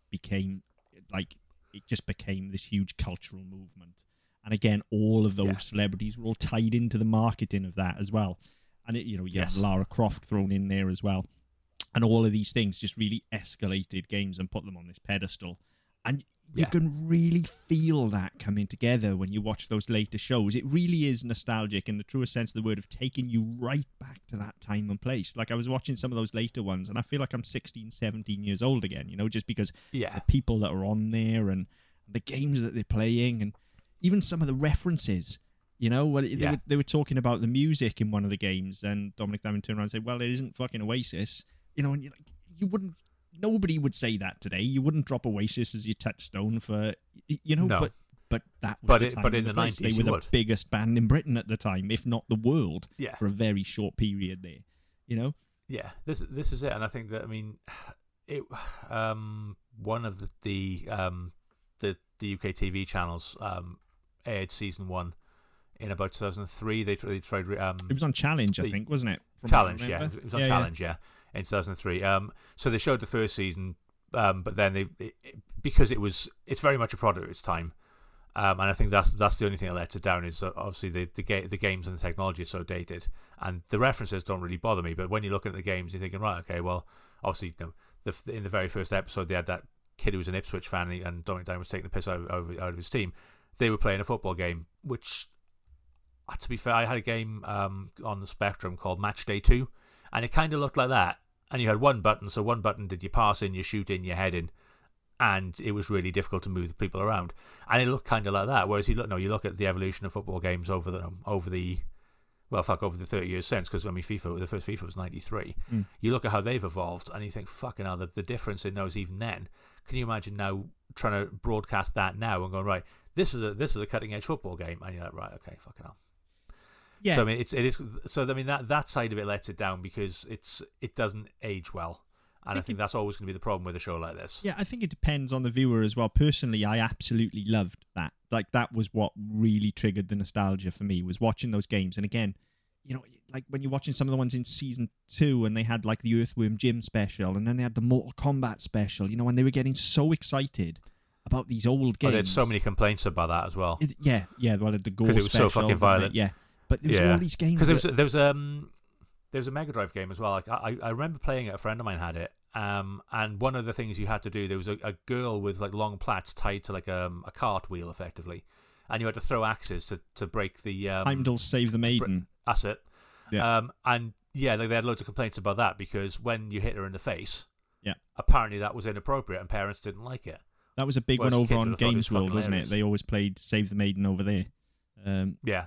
just became this huge cultural movement. And again, all of those celebrities were all tied into the marketing of that as well. And you have Lara Croft thrown in there as well. And all of these things just really escalated games and put them on this pedestal. And you can really feel that coming together when you watch those later shows. It really is nostalgic in the truest sense of the word, of taking you right back to that time and place. Like, I was watching some of those later ones, and I feel like I'm 16, 17 years old again, just because the people that are on there and the games that they're playing, and even some of the references. They were talking about the music in one of the games, and Dominic Diamond turned around and said, "Well, it isn't fucking Oasis." And you wouldn't... Nobody would say that today. You wouldn't drop Oasis as your touchstone for, no. but that was the time. But in the 90s, they were the biggest band in Britain at the time, if not the world, for a very short period there. Yeah, this is it, and I think that, I mean, it one of the UK TV channels aired season 1 in about 2003. They tried. It was on Challenge, I think, wasn't it? Challenge, yeah. It was on Challenge, yeah. In 2003, so they showed the first season, but then because it's very much a product of its time, and I think that's the only thing that lets it down is obviously the games and the technology are so dated, and the references don't really bother me. But when you look at the games, you're thinking, right, okay, well, obviously, in the very first episode, they had that kid who was an Ipswich fan, and Dominic Diamond was taking the piss out of his team. They were playing a football game, which, to be fair, I had a game on the Spectrum called Match Day 2, and it kind of looked like that. And you had one button, so one button did your pass in, your shoot in, your head in, and it was really difficult to move the people around. And it looked kind of like that. Whereas you look at the evolution of football games over the 30 years since, because I mean, the first FIFA was 93. You look at how they've evolved, and you think, fucking hell, the difference in those even then. Can you imagine now trying to broadcast that now and going, right, this is a cutting edge football game, and you're like, right, okay, fucking hell. Yeah. So I mean, it is. So I mean, that side of it lets it down because it doesn't age well, And I think that's always going to be the problem with a show like this. Yeah, I think it depends on the viewer as well. Personally, I absolutely loved that. Like, that was what really triggered the nostalgia for me, was watching those games. And again, you know, like when you're watching some of the ones in season 2 and they had like the Earthworm Jim special and then they had the Mortal Kombat special, you know, and they were getting so excited about these old games. There's so many complaints about that as well. Yeah, well, the gore special. Because it was so fucking violent. Yeah, but there was all these games. Because there was a Mega Drive game as well. Like I remember playing it. A friend of mine had it. And one of the things you had to do, there was a girl with like long plaits tied to like a cartwheel, effectively, and you had to throw axes to break the. Heimdall Save the Maiden. That's it. Yeah. And yeah, they had loads of complaints about that because when you hit her in the face, yeah, apparently that was inappropriate and parents didn't like it. That was a big one over on Games World, wasn't it? They always played Save the Maiden over there. Yeah.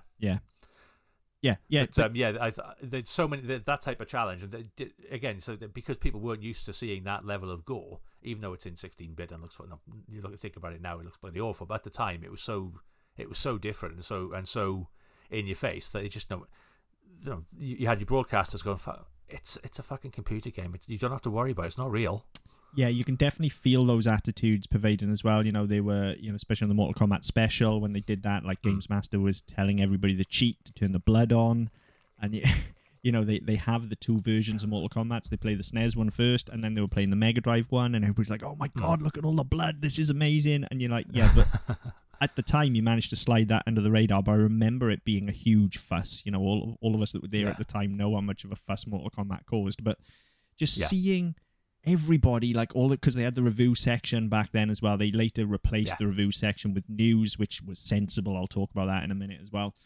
There's so many that type of challenge, and again, so because people weren't used to seeing that level of gore, even though it's in 16-bit and looks you think about it now, it looks bloody awful. But at the time, it was so different and so in your face that you had your broadcasters going, it's a fucking computer game. You don't have to worry about it. It's not real. Yeah, you can definitely feel those attitudes pervading as well. You know, they were, especially on the Mortal Kombat special, when they did that, like Games Master was telling everybody to cheat to turn the blood on. And, they have the 2 versions of Mortal Kombat. So they play the SNES one first, and then they were playing the Mega Drive one, and everybody's like, oh my God, look at all the blood. This is amazing. And you're like, yeah, but at the time you managed to slide that under the radar. But I remember it being a huge fuss. You know, all of us that were there at the time know how much of a fuss Mortal Kombat caused. But just seeing everybody, like because they had the review section back then as well. They later replaced the review section with news, which was sensible. I'll talk about that in a minute as well.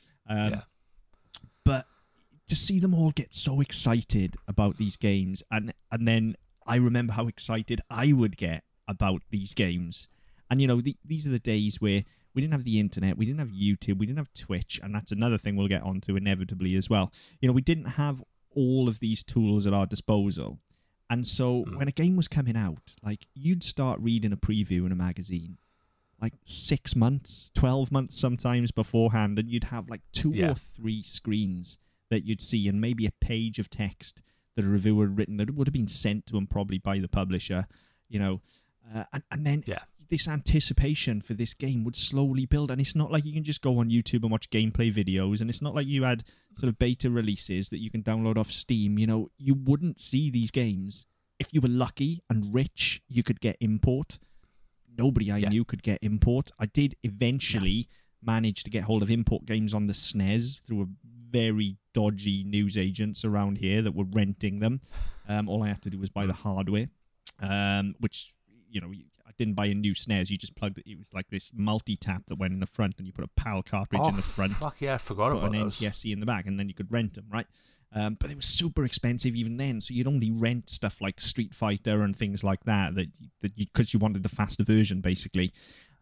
But to see them all get so excited about these games, and then I remember how excited I would get about these games. And these are the days where we didn't have the internet, we didn't have YouTube, we didn't have Twitch, and that's another thing we'll get onto inevitably as well. We didn't have all of these tools at our disposal. And so when a game was coming out, like, you'd start reading a preview in a magazine like 6 months, 12 months sometimes beforehand, and you'd have like 2 or 3 screens that you'd see and maybe a page of text that a reviewer had written that would have been sent to them probably by the publisher, and then this anticipation for this game would slowly build. And it's not like you can just go on YouTube and watch gameplay videos, and it's not like you had sort of beta releases that you can download off Steam. You wouldn't see these games. If you were lucky and rich, you could get import. Nobody I knew could get import. I did eventually manage to get hold of import games on the SNES through a very dodgy newsagents around here that were renting them. All I had to do was buy the hardware, which, I didn't buy a new SNES. You just plugged it. It was like this multi-tap that went in the front, and you put a PAL cartridge in the front. Fuck yeah, I forgot about an those. NTSC in the back, and then you could rent them, right? But it was super expensive even then, so you'd only rent stuff like Street Fighter and things like that because you wanted the faster version, basically.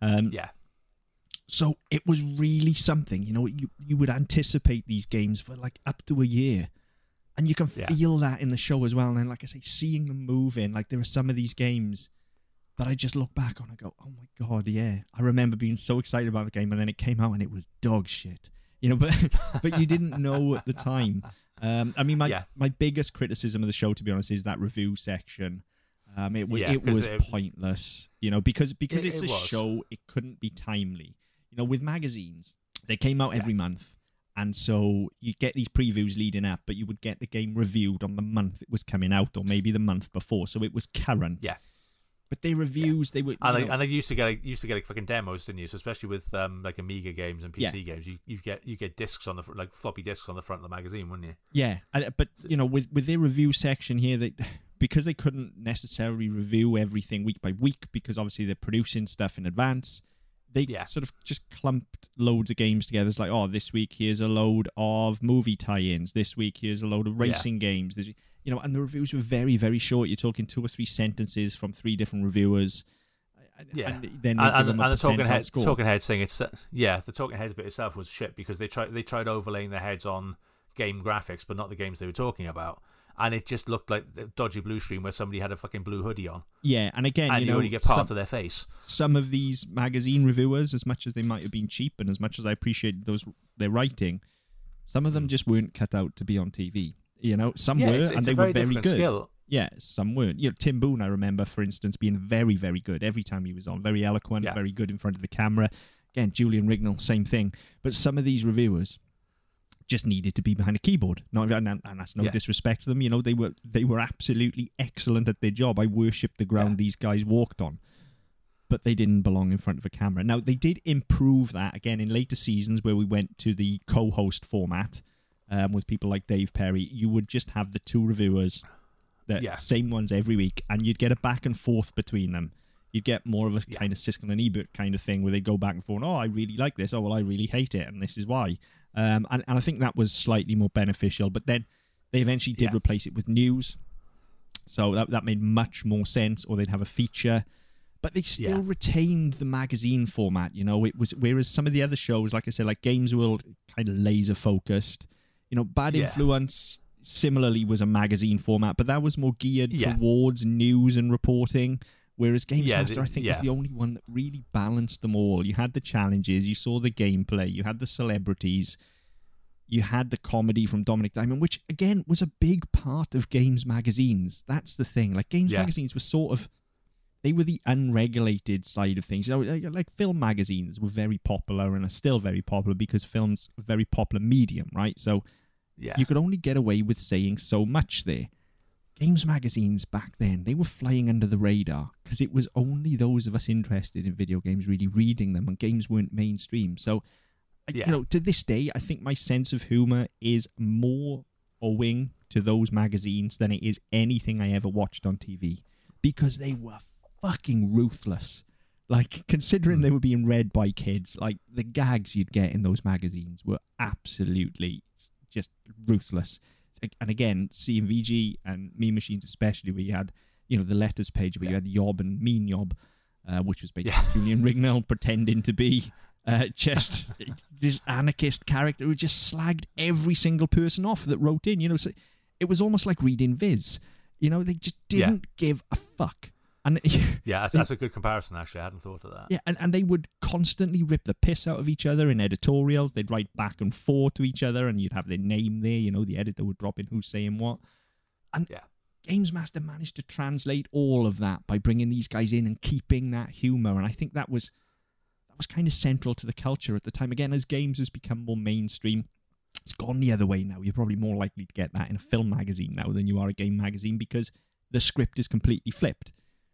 So it was really something. You would anticipate these games for like up to a year, and you can feel that in the show as well. And then, like I say, seeing them move in, like there are some of these games that I just look back on and go, oh my God, yeah. I remember being so excited about the game, and then it came out and it was dog shit. But you didn't know at the time. My biggest criticism of the show, to be honest, is that review section. It was pointless, because it's a show. It couldn't be timely. With magazines, they came out every month, and so you get these previews leading up, but you would get the game reviewed on the month it was coming out, or maybe the month before, so it was current. Yeah. But their reviews, they were, and they used to get like fucking demos, didn't you? So especially with like Amiga games and PC games, you get discs on the like floppy disks on the front of the magazine, wouldn't you? Yeah, but with their review section here, because they couldn't necessarily review everything week by week, because obviously they're producing stuff in advance. They sort of just clumped loads of games together. It's like, oh, this week here's a load of movie tie-ins. This week here's a load of racing games. And the reviews were very, very short. You're talking 2 or 3 sentences from 3 different reviewers. And then the talking heads thing. The talking heads bit itself was shit because they tried overlaying their heads on game graphics, but not the games they were talking about. And it just looked like the dodgy blue screen where somebody had a fucking blue hoodie on. Yeah, and again, you only get part of their face. Some of these magazine reviewers, as much as they might have been cheap and as much as I appreciate their writing, some of them just weren't cut out to be on TV. Some were, and they were very good. Skill. Yeah, some weren't. Tim Boone, I remember, for instance, being very, very good every time he was on. Very eloquent, very good in front of the camera. Again, Julian Rignall, same thing. But some of these reviewers just needed to be behind a keyboard. And that's no disrespect to them. They were absolutely excellent at their job. I worshipped the ground these guys walked on. But they didn't belong in front of a camera. Now, they did improve that, again, in later seasons where we went to the co-host format with people like Dave Perry. You would just have the two reviewers, the same ones every week, and you'd get a back and forth between them. You'd get more of a kind of Siskel and Ebert kind of thing where they go back and forth. Oh, I really like this. Oh, well, I really hate it, and this is why. And I think that was slightly more beneficial. But then they eventually did replace it with news. So that made much more sense, or they'd have a feature. But they still retained the magazine format, It was, whereas some of the other shows, like I said, like Games World, kind of laser focused. Bad Influence similarly was a magazine format, but that was more geared towards news and reporting. Whereas Games Master, I think, was the only one that really balanced them all. You had the challenges, you saw the gameplay, you had the celebrities, you had the comedy from Dominic Diamond, which again was a big part of Games magazines. That's the thing. Like Games magazines were sort of. They were the unregulated side of things. Like film magazines were very popular and are still very popular because film's a very popular medium, right? So you could only get away with saying so much there. Games magazines back then, they were flying under the radar because it was only those of us interested in video games really reading them, and games weren't mainstream. So, to this day, I think my sense of humor is more owing to those magazines than it is anything I ever watched on TV, because they were fucking ruthless. Like, considering they were being read by kids, like the gags you'd get in those magazines were absolutely just ruthless. And again, CMVG and Mean Machines especially, where you had, the letters page where you had Yob and Mean Yob, which was basically Julian Rignall pretending to be just this anarchist character who just slagged every single person off that wrote in. So it was almost like reading Viz. They just didn't give a fuck. And that's a good comparison, actually. I hadn't thought of that. Yeah, and they would constantly rip the piss out of each other in editorials. They'd write back and forth to each other, and you'd have their name there. The editor would drop in who's saying what. And Games Master managed to translate all of that by bringing these guys in and keeping that humor. And I think that was kind of central to the culture at the time. Again, as games has become more mainstream, it's gone the other way now. You're probably more likely to get that in a film magazine now than you are a game magazine because the script is completely flipped.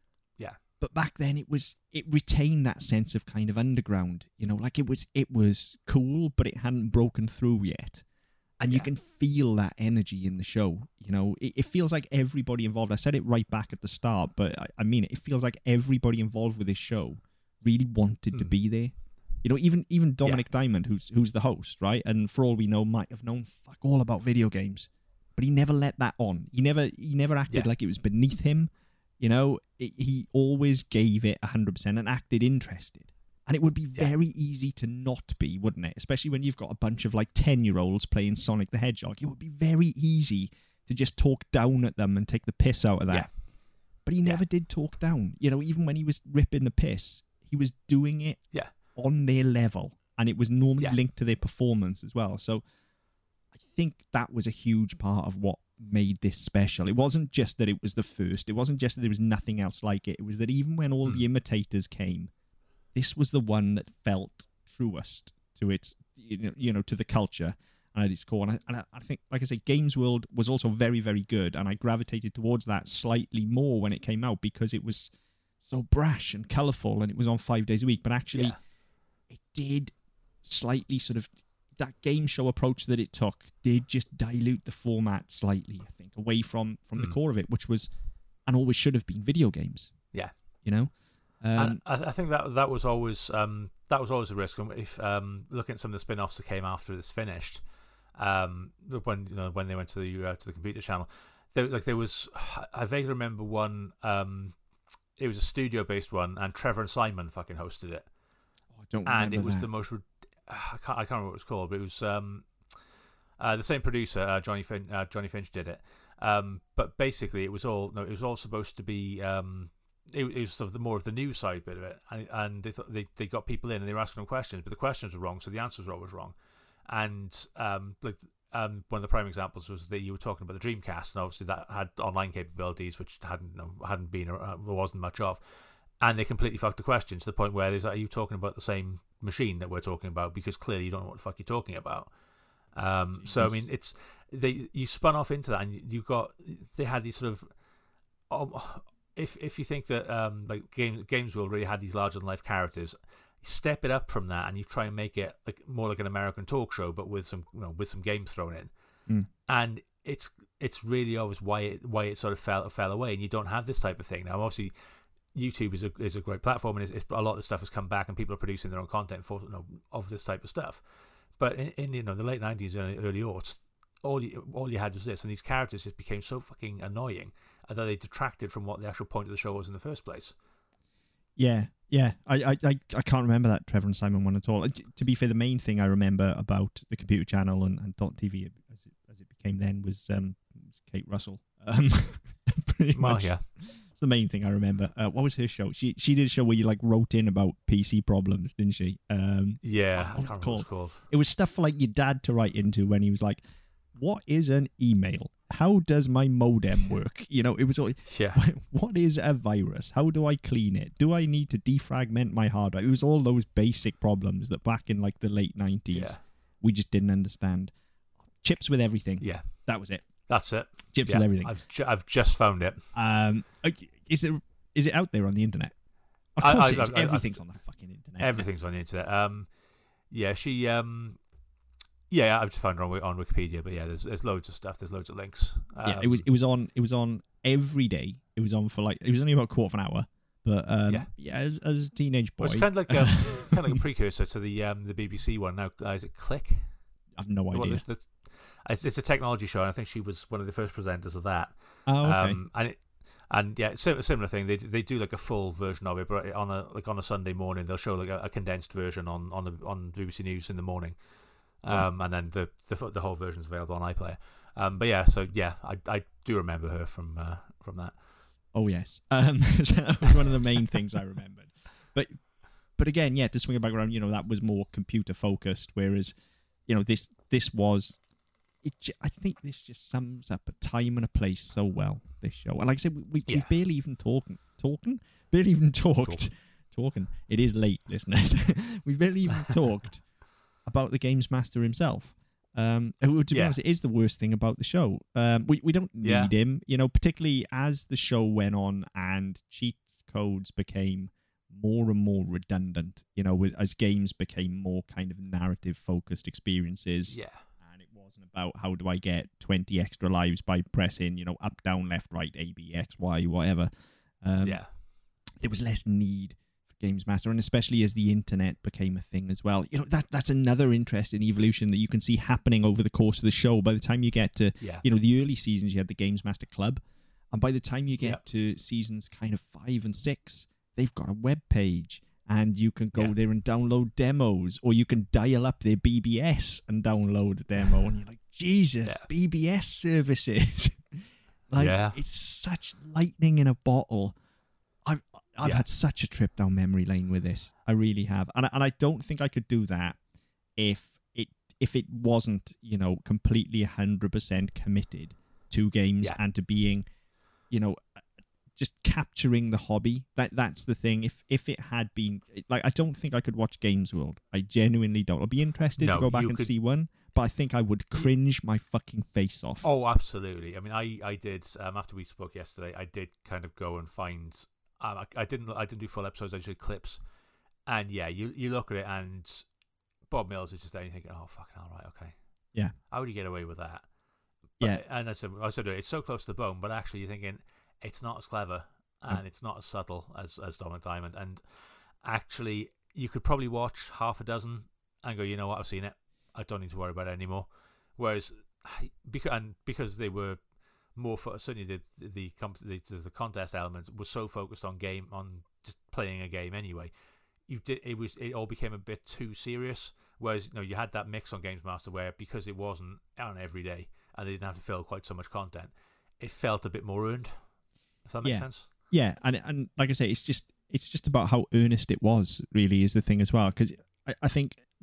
But back then it retained that sense of kind of underground, like it was cool, but it hadn't broken through yet. And you can feel that energy in the show. It feels like everybody involved. I said it right back at the start, but I mean it. It feels like everybody involved with this show really wanted to be there. Even Dominic Diamond, who's the host, right? And for all we know, might have known fuck all about video games, but he never let that on. He never acted like it was beneath him. He always gave it 100% and acted interested. And it would be very easy to not be, wouldn't it? Especially when you've got a bunch of 10-year-olds playing Sonic the Hedgehog. It would be very easy to just talk down at them and take the piss out of that. But he never did talk down. Even when he was ripping the piss, he was doing it on their level. And it was normally linked to their performance as well. So I think that was a huge part of what made this special. It wasn't just that it was the first. It wasn't just that there was nothing else like it. It was that even when all the imitators came, this was the one that felt truest to its, to the culture and at its core. And I think, like I say, Games World was also very, very good, and I gravitated towards that slightly more when it came out because it was so brash and colourful, and it was on 5 days a week. But actually, it did slightly sort of, that game show approach that it took did just dilute the format slightly, I think, away from the core of it, which was, and always should have been, video games. Yeah. And I think that was always a risk. If looking at some of the spin-offs that came after this finished, when they went to the computer channel, there was, I vaguely remember one. It was a studio-based one, and Trevor and Simon fucking hosted it. Oh, I don't remember and it was that. the most. I can't remember what it was called, but it was the same producer, Johnny Finch did it. But basically, it was all supposed to be. It was sort of more of the news side bit of it, and they thought they got people in and they were asking them questions, but the questions were wrong, so the answers were always wrong. And one of the prime examples was that you were talking about the Dreamcast, and obviously that had online capabilities, which hadn't been, there wasn't much of, and they completely fucked the question to the point where there's, are you talking about the same machine that we're talking about? Because clearly you don't know what the fuck you're talking about. So I mean, you spun off into that, and they had these sort of, if you think that like Games World really had these larger than life characters, step it up from that, and you try and make it like more like an American talk show, but with some games thrown in, and it's really obvious why it sort of fell away, and you don't have this type of thing now. Obviously, YouTube is a great platform, and it's a lot of the stuff has come back, and people are producing their own content for of this type of stuff. But in the late 90s and early aughts, all you had was this, and these characters just became so fucking annoying that they detracted from what the actual point of the show was in the first place. Yeah. I can't remember that Trevor and Simon one at all. To be fair, the main thing I remember about the Computer Channel and .tv as it became then was Kate Russell. Pretty much. Yeah. It's the main thing I remember. What was her show? She did a show where you like wrote in about PC problems, didn't she? I can't remember what it was called. It was stuff for like your dad to write into when he was like, "What is an email? How does my modem work?" It was all, what is a virus? How do I clean it? Do I need to defragment my hard drive? It was all those basic problems that back in like the late 90s, we just didn't understand. Chips with everything. Yeah. That was it. That's it. Chips with everything. I've just found it. Is it out there on the internet? Of course it is. Everything's on the fucking internet. Everything's on the internet. She... I've just found it on Wikipedia, but yeah, there's loads of stuff. There's loads of links. It was on every day. It was on for it was only about a quarter of an hour. But as a teenage boy, it's kind of like a precursor to the BBC one. Now, is it Click? I've no idea. It's a technology show, and I think she was one of the first presenters of that. Oh, okay. It's a similar thing. They do like a full version of it, but on a Sunday morning, they'll show like a condensed version on BBC News in the morning. And then the whole version is available on iPlayer. I do remember her from that. Oh yes, that was one of the main things I remembered. But again, to swing it back around, that was more computer focused, whereas this was. I think this just sums up a time and a place so well. This show, and like I said, we barely even talking, barely even talked. Talking. It is late, listeners. We barely even talked about the Games Master himself. To be honest, it is the worst thing about the show. We don't need him, particularly as the show went on and cheat codes became more and more redundant, as games became more kind of narrative focused experiences. Yeah. And it wasn't about how do I get 20 extra lives by pressing, up, down, left, right, A, B, X, Y, whatever. There was less need Games Master, and especially as the internet became a thing as well. That's another interesting evolution that you can see happening over the course of the show. By the time you get to the early seasons, you had the Games Master Club, and by the time you get to seasons kind of 5 and 6, they've got a web page, and you can go there and download demos, or you can dial up their BBS and download a demo, and you're like, Jesus, BBS services. It's such lightning in a bottle. I've had such a trip down memory lane with this. I really have, and I don't think I could do that if it wasn't completely 100% committed to games and to being just capturing the hobby. That's the thing. If it had been I don't think I could watch Games World. I genuinely don't. I'd be interested to go back and see one, but I think I would cringe my fucking face off. Oh, absolutely. I mean, I did after we spoke yesterday. I did kind of go and find. I didn't do full episodes. I just did clips, and you look at it, and Bob Mills is just there, and you're thinking, oh fucking all right, okay, how would you get away with that? But, and I said it's so close to the bone, but actually you're thinking it's not as clever and it's not as subtle as Dominic Diamond, and actually you could probably watch half a dozen and go, you know what, I've seen it, I don't need to worry about it anymore. Whereas because they were more for certainly the contest element was so focused on just playing a game anyway. It all became a bit too serious. Whereas you had that mix on Games Master where because it wasn't on every day and they didn't have to fill quite so much content, it felt a bit more earned. If that makes sense. Yeah, and like I say, it's just about how earnest it was. Really, is the thing as well, because I think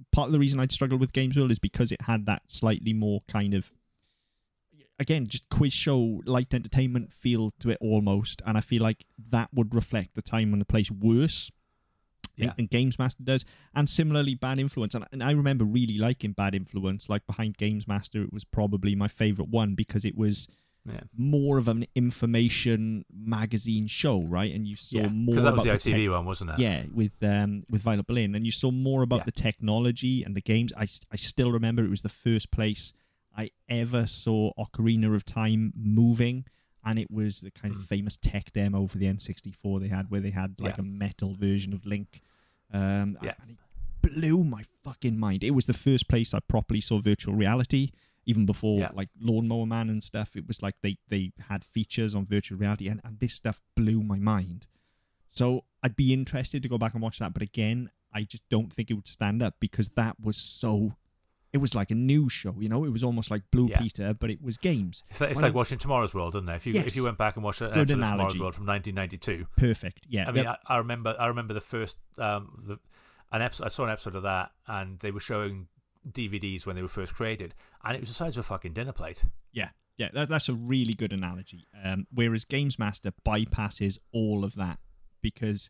part of the reason I'd struggled with Games World is because it had that slightly more kind of, again, just quiz show, light entertainment feel to it almost. And I feel like that would reflect the time and the place worse than Games Master does. And similarly, Bad Influence. And I remember really liking Bad Influence. Like behind Games Master, it was probably my favourite one because it was more of an information magazine show, right? And you saw more because that was about the ITV one, wasn't it? Yeah, with Violet Berlin, and you saw more about the technology and the games. I still remember it was the first place I ever saw Ocarina of Time moving, and it was the kind of famous tech demo for the N64 they had, where they had like a metal version of Link. And it blew my fucking mind. It was the first place I properly saw virtual reality. Even before like Lawnmower Man and stuff, it was like they had features on virtual reality, and this stuff blew my mind. So I'd be interested to go back and watch that, but again, I just don't think it would stand up because that was so... It was like a news show, you know? It was almost like Blue Peter, but it was games. It's like watching Tomorrow's World, isn't it? If you went back and watched an episode of Tomorrow's World from 1992. Perfect, yeah. I mean, I remember the first... I saw an episode of that, and they were showing DVDs when they were first created, and it was the size of a fucking dinner plate. Yeah, that's a really good analogy. Whereas Games Master bypasses all of that because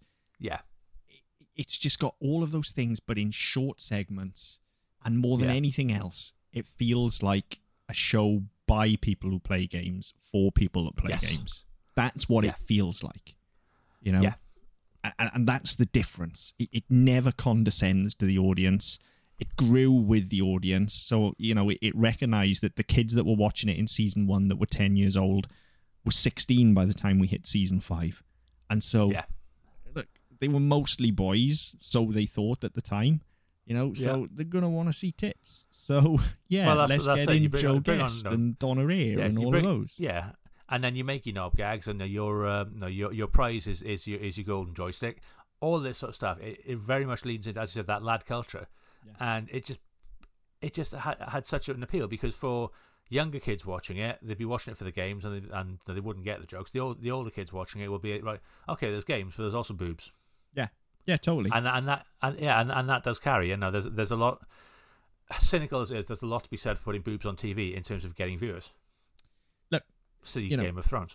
it's just got all of those things, but in short segments, and more than anything else, it feels like a show by people who play games for people that play games. That's what it feels like, you know. And that's the difference. It never condescends to the audience. It grew with the audience. So, you know, it recognized that the kids that were watching it in season 1 that were 10 years old were 16 by the time we hit season 5. And so, look, they were mostly boys, so they thought at the time, you know, so they're going to want to see tits. So, let's get in Joe Guest and Donna Ray and all of those. Yeah. And then you make your knob gags, and your prize is your golden joystick. All this sort of stuff. It very much leans into, as you said, that lad culture. And it just had such an appeal because for younger kids watching it, they'd be watching it for the games and they wouldn't get the jokes. The older kids watching it will be like, okay, there's games, but there's also boobs. Yeah, totally. And that does carry. You know, there's a lot. Cynical as it is, there's a lot to be said for putting boobs on TV in terms of getting viewers. Look, see Game of Thrones.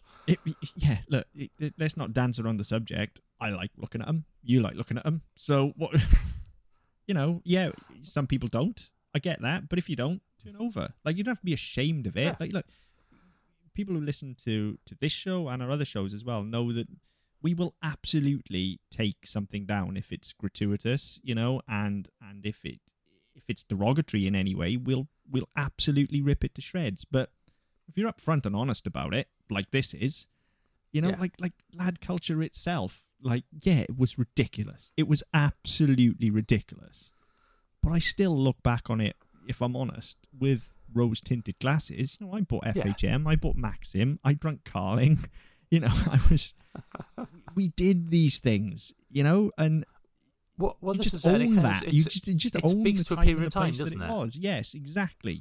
Let's not dance around the subject. I like looking at them. You like looking at them. So what? You know, some people don't. I get that, but if you don't, turn over. Like, you don't have to be ashamed of it. Like, look, people who listen to this show and our other shows as well know that we will absolutely take something down if it's gratuitous, you know, and if it's derogatory in any way, we'll absolutely rip it to shreds. But if you're upfront and honest about it, like this is, you know, like lad culture itself. Like, it was ridiculous. It was absolutely ridiculous. But I still look back on it, if I'm honest, with rose-tinted glasses. You know, I bought FHM, I bought Maxim, I drank Carling. You know, we did these things, you know, and you just own that. You just own the time and the place that it was. Yes, exactly.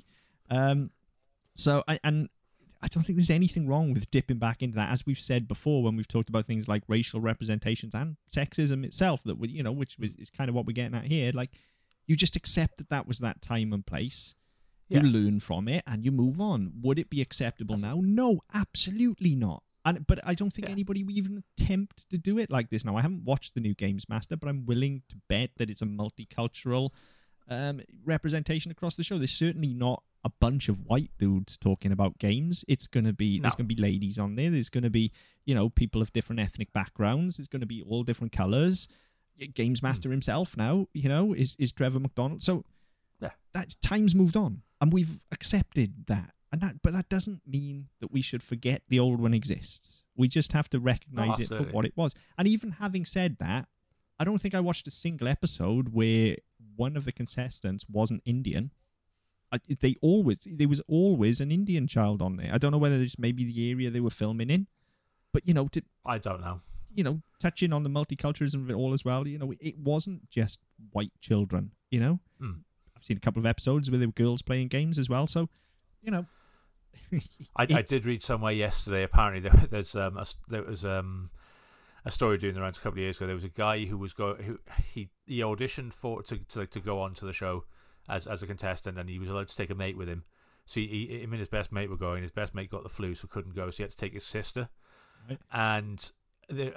So, I don't think there's anything wrong with dipping back into that, as we've said before when we've talked about things like racial representations and sexism itself, that we, you know, which is kind of what we're getting at here. Like, you just accept that was that time and place. You learn from it and you move on. Would it be acceptable now? No, absolutely not. But I don't think anybody would even attempt to do it like this now. I haven't watched the new Games Master, but I'm willing to bet that it's a multicultural representation across the show. There's certainly not a bunch of white dudes talking about games. It's going to be, there's going to be ladies on there. There's going to be, you know, people of different ethnic backgrounds. There's going to be all different colors. Games Master himself now, you know, is Trevor McDonald. So that time's moved on and we've accepted that. But that doesn't mean that we should forget the old one exists. We just have to recognize it for what it was. And even having said that, I don't think I watched a single episode where one of the contestants wasn't Indian. There was always an Indian child on there. I don't know whether it's maybe the area they were filming in, but, you know, I don't know. You know, touching on the multiculturalism of it all as well. You know, it wasn't just white children. You know, I've seen a couple of episodes where there were girls playing games as well. So, you know, I did read somewhere yesterday. Apparently, there was a story doing the rounds a couple of years ago. There was a guy who was he auditioned for to go on to the show as a contestant, and he was allowed to take a mate with him. So him and his best mate were going. His best mate got the flu, so couldn't go. So he had to take his sister, Right. and they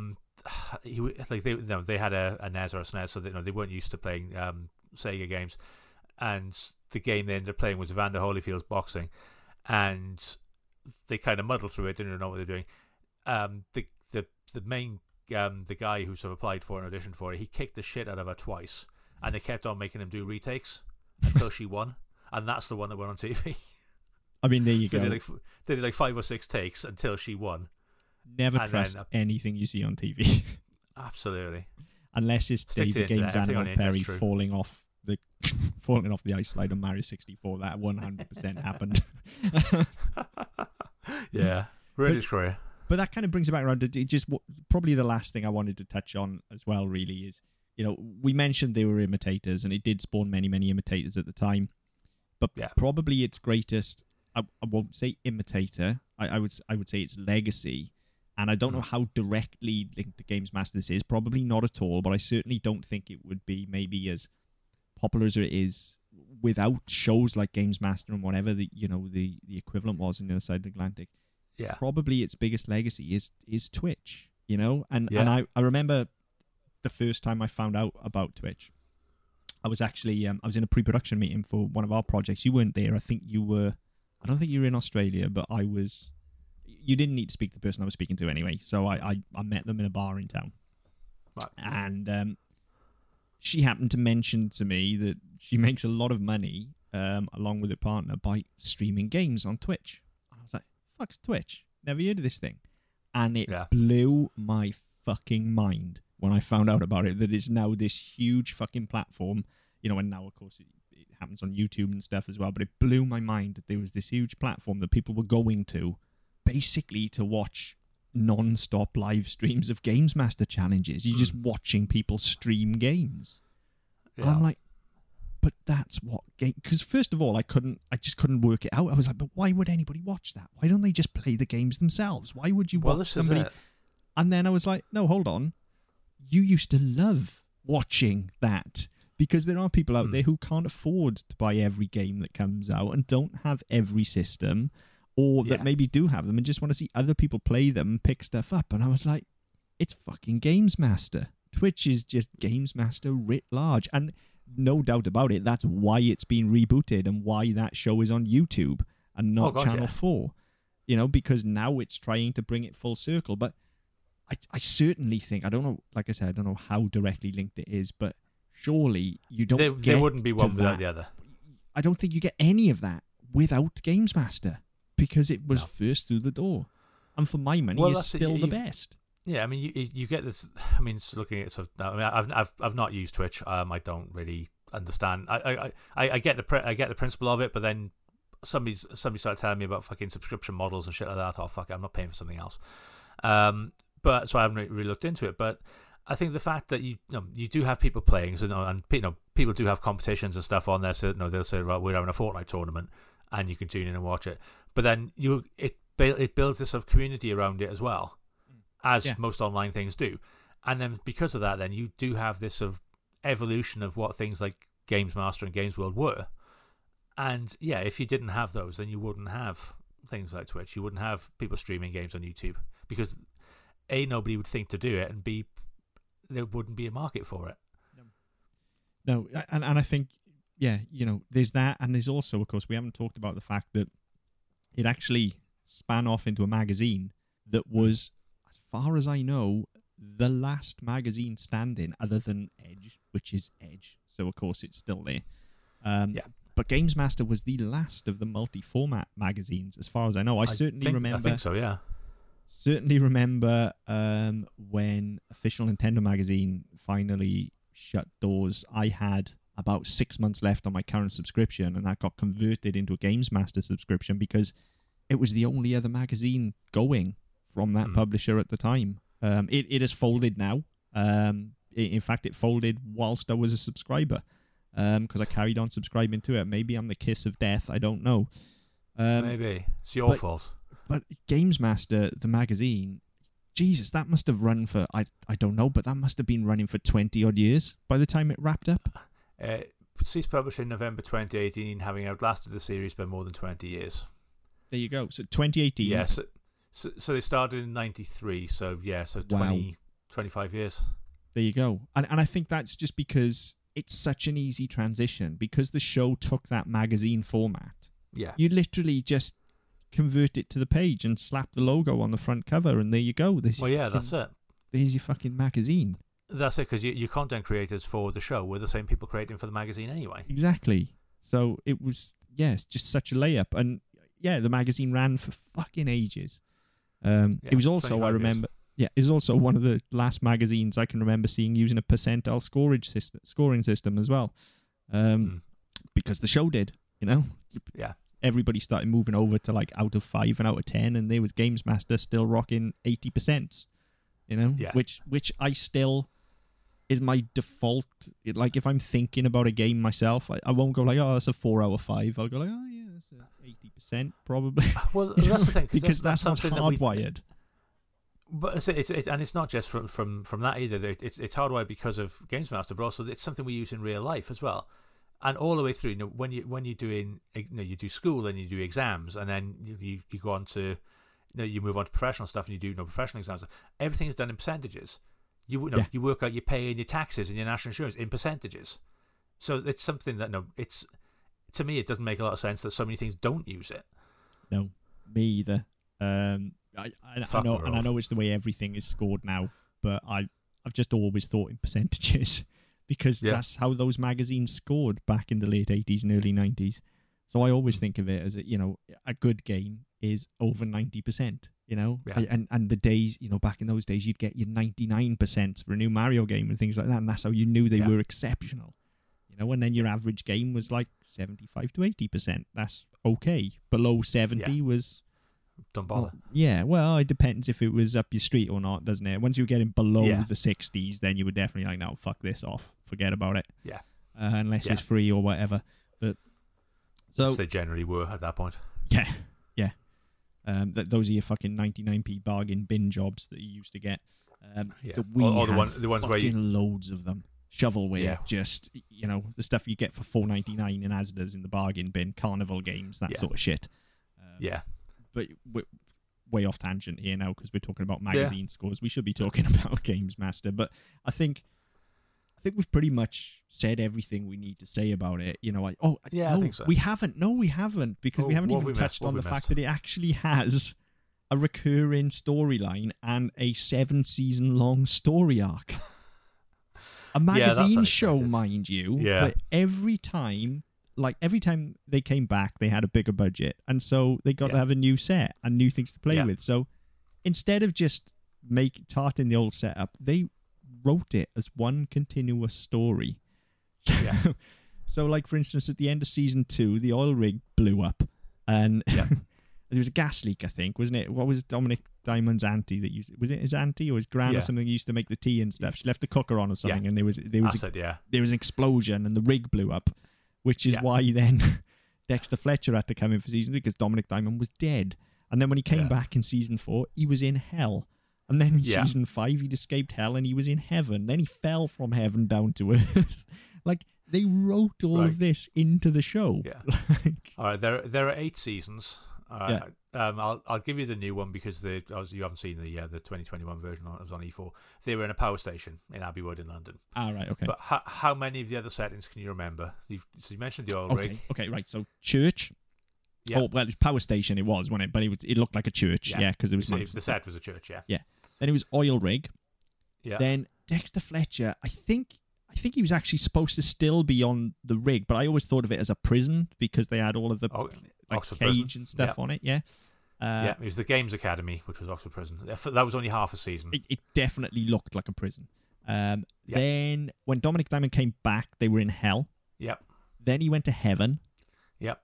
had a NES or a SNES, so they weren't used to playing Sega games, and the game they ended up playing was Evander Holyfield's boxing, and they kind of muddled through it, didn't know what they were doing. The main the guy who sort of applied for an audition for it, he kicked the shit out of her twice, and they kept on making him do retakes until she won, and that's the one that went on TV. I mean, there you So go. they did like 5 or 6 takes until she won. Never and trust then- anything you see on TV. Absolutely. Unless it's Stick to David the Games internet. Everything on Animal the Perry internet's true. falling off the ice slide on Mario 64. That 100% happened. Yeah. Ruined his career. But that kind of brings it back around to probably the last thing I wanted to touch on as well, really, is, we mentioned they were imitators, and it did spawn many, many imitators at the time. But Yeah. probably its greatest, I won't say imitator, I would say its legacy. And I don't know how directly linked to Games Master this is. Probably not at all, but I certainly don't think it would be maybe as popular as it is without shows like Games Master and whatever the equivalent was on the other side of the Atlantic. Yeah. Probably its biggest legacy is Twitch, and Yeah. I remember the first time I found out about Twitch. I was actually I was in a pre-production meeting for one of our projects. You weren't there. I think you were. I don't think you were in Australia, but I was. You didn't need to speak to the person I was speaking to anyway, so I met them in a bar in town. Right. And she happened to mention to me that she makes a lot of money, along with her partner, by streaming games on Twitch. I was like, fuck's Twitch? Never heard of this thing. And it blew my fucking mind when I found out about it, that it's now this huge fucking platform, and now, of course, it happens on YouTube and stuff as well, but it blew my mind that there was this huge platform that people were going to basically to watch non-stop live streams of Games Master challenges. You're just watching people stream games. Yeah. And I'm like, but that's what game... Because first of all, I just couldn't work it out. I was like, but why would anybody watch that? Why don't they just play the games themselves? Why would you watch somebody... And then I was like, no, hold on. You used to love watching that, because there are people out there who can't afford to buy every game that comes out and don't have every system, or that maybe do have them and just want to see other people play them and pick stuff up. And I was like, it's fucking Games Master. Twitch is just Games Master writ large. And no doubt about it, that's why it's been rebooted and why that show is on YouTube and not Channel 4. Because now it's trying to bring it full circle. But I certainly think, I don't know, like I said, I don't know how directly linked it is, but surely you don't there wouldn't be one without the other. I don't think you get any of that without Games Master, because it was first through the door, and for my money, it's still the best. Yeah, I mean, you get this. I mean, looking at sort of, I mean, I've not used Twitch. I don't really understand. I get the principle of it, but then somebody started telling me about fucking subscription models and shit like that. I thought, fuck it, I'm not paying for something else. But so I haven't really looked into it. But I think the fact that you do have people playing, so and people do have competitions and stuff on there. So they'll say, right, we're having a Fortnite tournament, and you can tune in and watch it. But then it builds this sort of community around it as well, as most online things do. And then because of that, then you do have this sort of evolution of what things like Games Master and Games World were. And yeah, if you didn't have those, then you wouldn't have things like Twitch. You wouldn't have people streaming games on YouTube, because A, nobody would think to do it, and B, there wouldn't be a market for it. No, and I think, there's that, and there's also, of course, we haven't talked about the fact that it actually span off into a magazine that was, as far as I know, the last magazine standing, other than Edge, which is Edge. So, of course, it's still there. But Games Master was the last of the multi-format magazines, as far as I know. I think so, yeah. Certainly remember when Official Nintendo Magazine finally shut doors. I had about 6 months left on my current subscription, and that got converted into a Games Master subscription because it was the only other magazine going from that publisher at the time. It has folded now. In fact, it folded whilst I was a subscriber, because I carried on subscribing to it. Maybe I'm the kiss of death. I don't know. Maybe. It's your fault. But Games Master, the magazine, Jesus, that must have run for, I don't know, but that must have been running for 20 odd years by the time it wrapped up. Ceased publishing in November 2018, having outlasted the series by more than 20 years. There you go. So 2018. Yes. So they started in 93. So yeah, so 25 years. There you go. And I think that's just because it's such an easy transition, because the show took that magazine format. Yeah. You literally just convert it to the page and slap the logo on the front cover, and there you go. That's it. There's your fucking magazine. That's it, because your content creators for the show were the same people creating for the magazine anyway. Exactly. So it was, it's just such a layup. And yeah, the magazine ran for fucking ages. It was also, I remember... Years. Yeah, it's also one of the last magazines I can remember seeing using a percentile scoring system as well. Because the show did, you know? Yeah. Everybody started moving over to like out of 5 and out of 10, and there was Games Master still rocking 80%, you know? Yeah. Which I still is my default. Like, if I'm thinking about a game myself, I won't go like, oh, that's a 4 out of 5. I'll go like, oh, yeah, that's 80% probably. Well, that's the thing. Because that's what's hardwired. But it's not just from that either. It's hardwired because of Games Master, but also it's something we use in real life as well. And all the way through, when you're doing, you do school and you do exams, and then you go on to, you move on to professional stuff, and you do professional exams. Everything is done in percentages. You work out your pay and your taxes and your national insurance in percentages. So it's something that it's, to me, it doesn't make a lot of sense that so many things don't use it. No, me either. I know it's the way everything is scored now, but I've just always thought in percentages, because that's how those magazines scored back in the late 80s and early 90s. So I always think of it as a good game is over 90%, and the days, back in those days, you'd get your 99% for a new Mario game and things like that, and that's how you knew they were exceptional. And then your average game was like 75 to 80%. That's okay. Below 70 was... Don't bother. Well, it depends if it was up your street or not, doesn't it? Once you're getting below the 60s, then you were definitely like, no, fuck this off. Forget about it. Yeah. Unless it's free or whatever. But so which they generally were at that point. Yeah. Those are your fucking 99p bargain bin jobs that you used to get. The ones where loads of them. Shovelware, just, the stuff you get for $4.99 in Asda's in the bargain bin, Carnival games, that sort of shit. But we're way off tangent here now, because we're talking about magazine scores. We should be talking about Games Master, but I think we've pretty much said everything we need to say about it. I think so. We haven't. No, we haven't, because we haven't even touched on the fact that it actually has a recurring storyline and a 7-season-long story arc. A magazine show, mind you, but every time they came back, they had a bigger budget, and so they got to have a new set and new things to play with. So instead of just tarting the old setup, they wrote it as one continuous story. So, like, for instance, at the end of season 2, the oil rig blew up, and there was a gas leak, I think, wasn't it? What was Dominic Diamond's auntie that used? Was it his auntie or his gran or something that used to make the tea and stuff? She left the cooker on or something, and there was an explosion, and the rig blew up. Which is why then Dexter Fletcher had to come in for season 3, because Dominic Diamond was dead. And then when he came back in season 4, he was in hell. And then in season 5, he'd escaped hell and he was in heaven. Then he fell from heaven down to earth. Like, they wrote all of this into the show. Yeah. All right, there are 8 seasons. I'll give you the new one, because you haven't seen the 2021 version. It was on E4. They were in a power station in Abbey Wood in London. Right, okay. But how many of the other settings can you remember? You mentioned the oil rig. Okay, right. So church. Yeah. Oh, well, it was power station. It was, wasn't it? But it looked like a church. Yeah, because there was the set was a church. Yeah. Yeah. Then it was oil rig. Yeah. Then Dexter Fletcher. I think he was actually supposed to still be on the rig, but I always thought of it as a prison, because they had all of the Oxford cage prison and stuff on it. Yeah. It was the Games Academy, which was Oxford Prison. That was only half a season. It definitely looked like a prison. Then when Dominic Diamond came back, they were in hell. Yep. Then he went to heaven. Yep.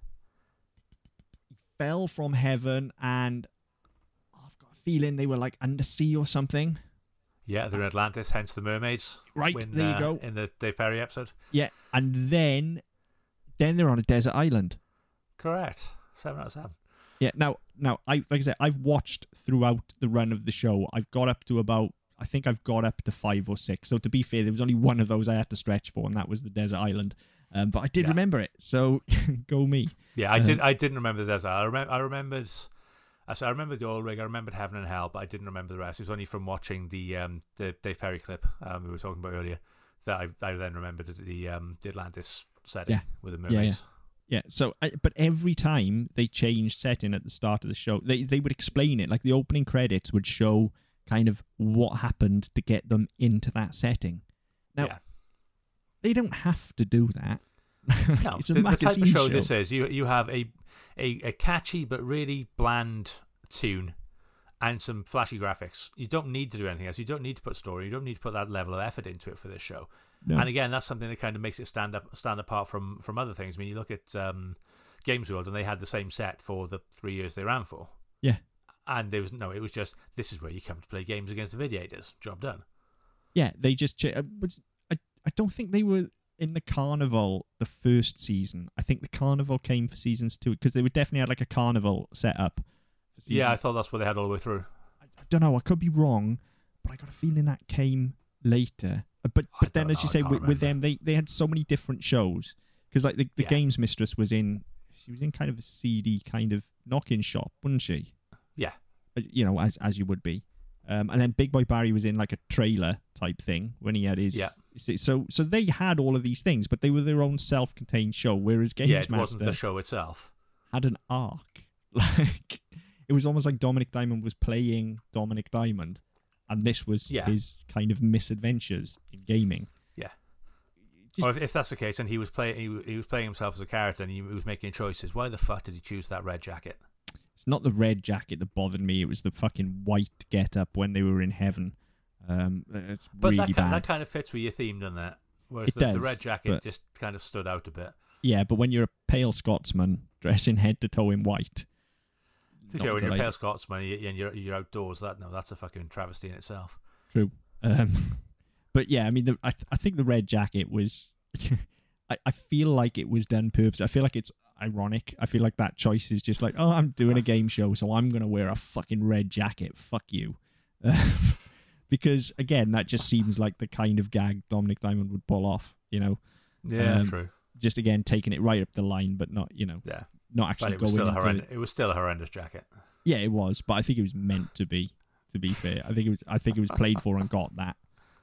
He fell from heaven, and I've got a feeling they were like undersea or something. Yeah, they're in Atlantis, hence the mermaids. Right, there you go. In the Dave Perry episode. Yeah, and then they're on a desert island. Correct. 7 out of 7. Yeah. Now, like I said, I've watched throughout the run of the show. I've got up to I think I've got up to 5 or 6. So to be fair, there was only one of those I had to stretch for, and that was the Desert Island. But I did remember it, so go me. Yeah, I didn't remember the desert. I remembered the oil rig. I remembered Heaven and Hell, but I didn't remember the rest. It was only from watching the Dave Perry clip we were talking about earlier that I then remembered the Atlantis setting with the mermaids. Yeah. So, but every time they changed setting at the start of the show, they would explain it. Like the opening credits would show kind of what happened to get them into that setting. Now, they don't have to do that. No, it's a the magazine type of show show. this is. You have a catchy but really bland tune and some flashy graphics. You don't need to do anything else. You don't need to put story. You don't need to put that level of effort into it for this show. No. And again, that's something that kind of makes it stand apart from other things. I mean, you look at Games World, and they had the same set for the 3 years they ran for. Yeah. And it was just, this is where you come to play games against the Aviators. Job done. Yeah, they just... I don't think they were in the Carnival the first season. I think the Carnival came for seasons 2, because they would definitely had like a Carnival set up. Yeah, I thought that's what they had all the way through. I don't know, I could be wrong, but I got a feeling that came later. But then, as you say, with them, they had so many different shows. Because like the Games Mistress was in kind of a seedy kind of knock-in shop, wasn't she? Yeah. You know, as you would be. And then Big Boy Barry was in like a trailer type thing when he had his... Yeah. So they had all of these things, but they were their own self-contained show, whereas Games Master... it wasn't the show itself. ...had an arc. Like, it was almost like Dominic Diamond was playing Dominic Diamond, and this was his kind of misadventures in gaming. Yeah. Or if that's the case, and he was playing himself as a character, and he was making choices, why the fuck did he choose that red jacket? It's not the red jacket that bothered me. It was the fucking white get-up when they were in heaven. It's really bad. That kind of fits with your theme, doesn't it? Whereas the red jacket just kind of stood out a bit. Yeah, but when you're a pale Scotsman dressing head to toe in white... when you're a pale Scotsman and you're outdoors, that's a fucking travesty in itself. True. But yeah, I mean, I think the red jacket was... I feel like it was done purposely. I feel like it's ironic. I feel like that choice is just like, oh, I'm doing a game show, so I'm going to wear a fucking red jacket. Fuck you. Because, again, that just seems like the kind of gag Dominic Diamond would pull off, you know? Yeah, true. Just, again, taking it right up the line, but not, you know, not actually going into it. It was still a horrendous jacket. Yeah, it was, but I think it was meant to be fair. I think it was played for and got that.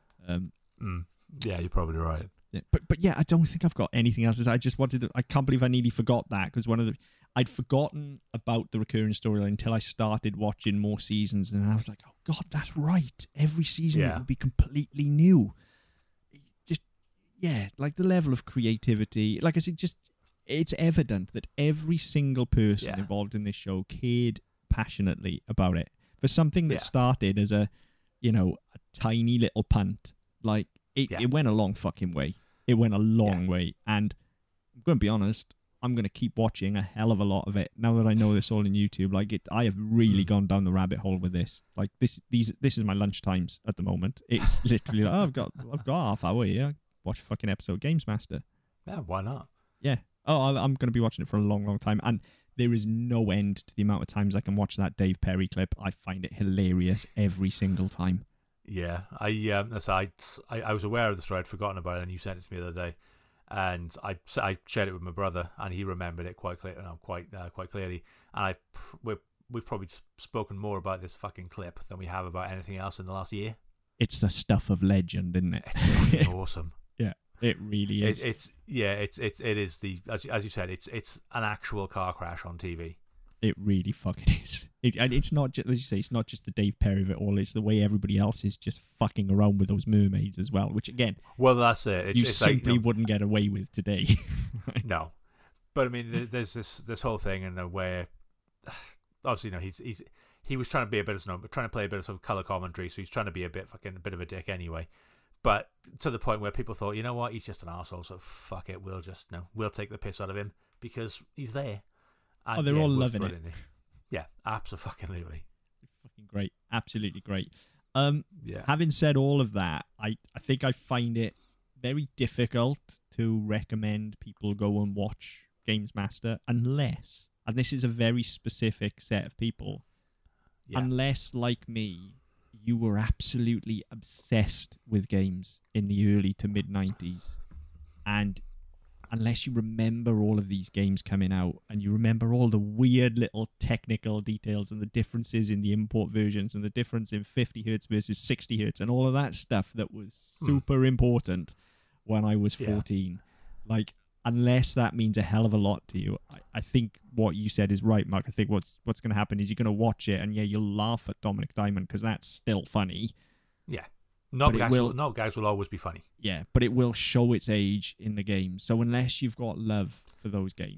Yeah, you're probably right. Yeah, but yeah, I don't think I've got anything else. I just wanted to, I can't believe I nearly forgot that, because I'd forgotten about the recurring storyline until I started watching more seasons, and I was like, oh god, that's right. Every season it would be completely new. Just, like the level of creativity. Like I said, just, it's evident that every single person involved in this show cared passionately about it. For something that started as a tiny little punt, like, it went a long fucking way. It went a long way. And I'm going to be honest, I'm going to keep watching a hell of a lot of it now that I know this all in YouTube. Like, I have really gone down the rabbit hole with this. Like, this is my lunch times at the moment. It's literally like, I've got half hour here. Watch a fucking episode of Games Master. Yeah, why not? Yeah. Oh, I'm going to be watching it for a long, long time. And there is no end to the amount of times I can watch that Dave Perry clip. I find it hilarious every single time. Yeah, I was aware of the story. I'd forgotten about it, and you sent it to me the other day, and I shared it with my brother, and he remembered it quite clearly. And we've probably spoken more about this fucking clip than we have about anything else in the last year. It's the stuff of legend, isn't it? It's awesome. Yeah, it really is. It is the as you said, it's an actual car crash on TV. It really fucking is. And it's not just, as you say, it's not just the Dave Perry of it all. It's the way everybody else is just fucking around with those mermaids as well. Which again, well, that's it. You simply like, wouldn't get away with today. No, but I mean, there's this whole thing, and where obviously, he was trying to be a bit of trying to play a bit of sort of color commentary, so he's trying to be a bit of a dick anyway. But to the point where people thought, you know what, he's just an arsehole, so fuck it, we'll take the piss out of him because he's there. And they're all loving it. Yeah, absolutely. Fucking great. Absolutely great. Having said all of that, I think I find it very difficult to recommend people go and watch Games Master unless and this is a very specific set of people, Yeah. unless, like me, you were absolutely obsessed with games in the early to mid-90s, and unless you remember all of these games coming out, and you remember all the weird little technical details and the differences in the import versions and the difference in 50 hertz versus 60 hertz and all of that stuff that was super important when I was 14. Like, unless that means a hell of a lot to you, I think what you said is right, Mark. I think what's going to happen is you're going to watch it and you'll laugh at Dominic Diamond because that's still funny. Yeah. No gags will always be funny. Yeah, but it will show its age in the game. So unless you've got love for those games,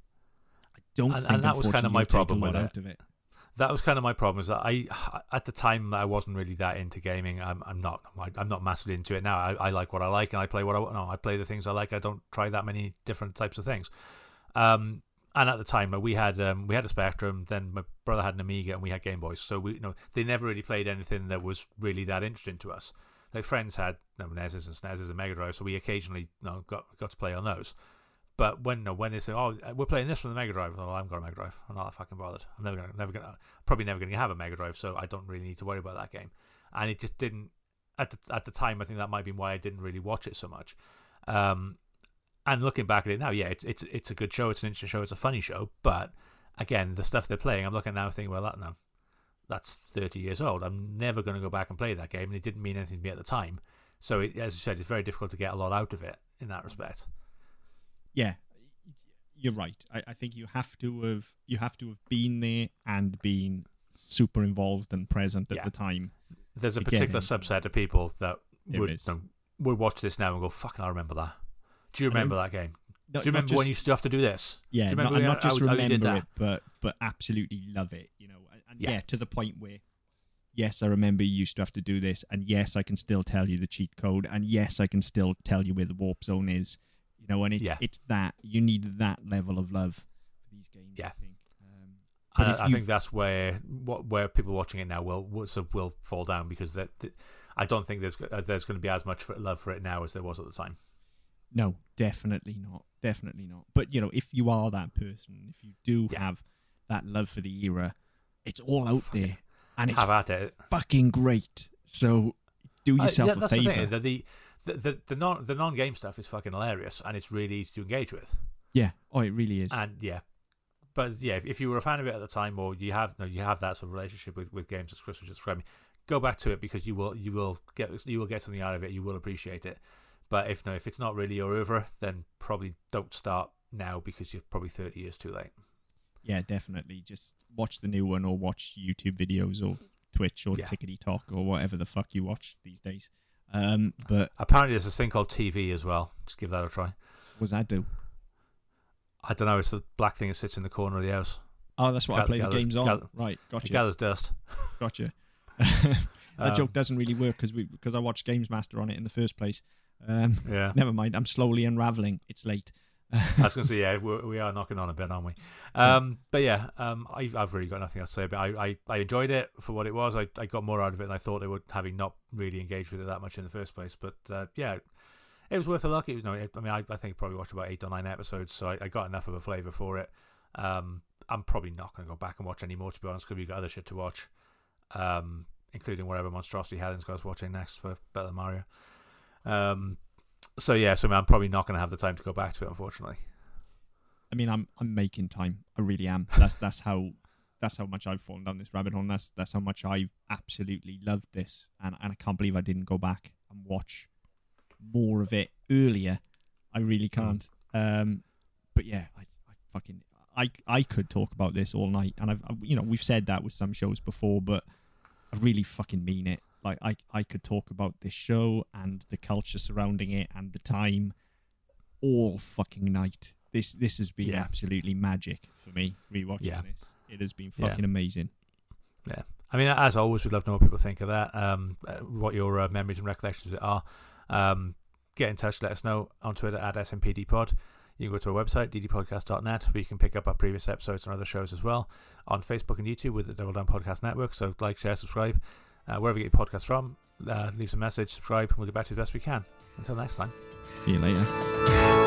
I don't think. And that was kind of my problem with it. That was kind of my problem. Is that I at the time I wasn't really that into gaming. I'm not massively into it now. I like what I like, and I play what I want. No, I play the things I like. I don't try that many different types of things. And at the time we had a Spectrum. Then my brother had an Amiga, and we had Game Boys. So they never really played anything that was really that interesting to us. Like friends had NESs and SNESs and Mega Drive, so we occasionally got to play on those. But when they say, "Oh, we're playing this from the Mega Drive," I haven't got a Mega Drive. I'm not that fucking bothered. I'm probably never gonna have a Mega Drive, so I don't really need to worry about that game. And it just didn't at the time. I think that might be why I didn't really watch it so much. And looking back at it now, yeah, it's a good show. It's an interesting show. It's a funny show. But again, the stuff they're playing, I'm looking now thinking, well, that's 30 years old. I'm never going to go back and play that game, and it didn't mean anything to me at the time. So, as you said, it's very difficult to get a lot out of it in that respect. Yeah, you're right. I think you have to have been there and been super involved and present at the time. There's a particular subset of people that would watch this now and go, "Fucking, I remember that." Do you remember that game? Do you remember when you used to have to do this? Yeah, not just remember it, but absolutely love it. And to the point where, yes, I remember you used to have to do this, and yes, I can still tell you the cheat code, and yes, I can still tell you where the warp zone is. And it's that you need that level of love for these games. Yeah. I think. I think that's where people watching it now will fall down, because I don't think there's going to be as much love for it now as there was at the time. No, definitely not. Definitely not. But if you are that person, if you do have that love for the era, it's all out there, and it's fucking great. So do yourself a favor. The non-game stuff is fucking hilarious, and it's really easy to engage with. Yeah, it really is. And if you were a fan of it at the time, or you have that sort of relationship with games, as Chris was describing, go back to it, because you will get something out of it. You will appreciate it. But if it's not really your over, then probably don't start now, because you're probably 30 years too late. Yeah, definitely. Just watch the new one, or watch YouTube videos, or Twitch, or Tickety Talk, or whatever the fuck you watch these days. But apparently there's this thing called TV as well. Just give that a try. What does that do? I don't know. It's the black thing that sits in the corner of the house. Oh, that's what I play the games on. Right, gotcha. It gathers dust. Gotcha. That joke doesn't really work because I watched Games Master on it in the first place. Never mind. I'm slowly unraveling. It's late. I was going to say, we are knocking on a bit, aren't we? I've really got nothing else to say. But I enjoyed it for what it was. I got more out of it than I thought I would, having not really engaged with it that much in the first place. But it was worth a look. It was I think I probably watched about 8 or 9 episodes, so I got enough of a flavour for it. I'm probably not going to go back and watch any more, to be honest, because we've got other shit to watch, including whatever monstrosity Helen's got us watching next for Better Than Mario. I'm probably not going to have the time to go back to it, unfortunately. I mean, I'm making time. I really am. That's how much I've fallen down this rabbit hole. That's how much I absolutely loved this, and I can't believe I didn't go back and watch more of it earlier. I really can't. But yeah, I could talk about this all night, and we've said that with some shows before, but I really fucking mean it. Like I could talk about this show and the culture surrounding it and the time all fucking night. This has been absolutely magic for me rewatching this. It has been fucking amazing. Yeah. I mean, as always, we'd love to know what people think of that, what your memories and recollections are. Get in touch, let us know on Twitter at SMPDpod. You can go to our website, ddpodcast.net, where you can pick up our previous episodes and other shows as well. On Facebook and YouTube with the Double Down Podcast Network. So like, share, subscribe. Wherever you get your podcast from, leave us a message, subscribe, and we'll get back to you as best we can. Until next time. See you later.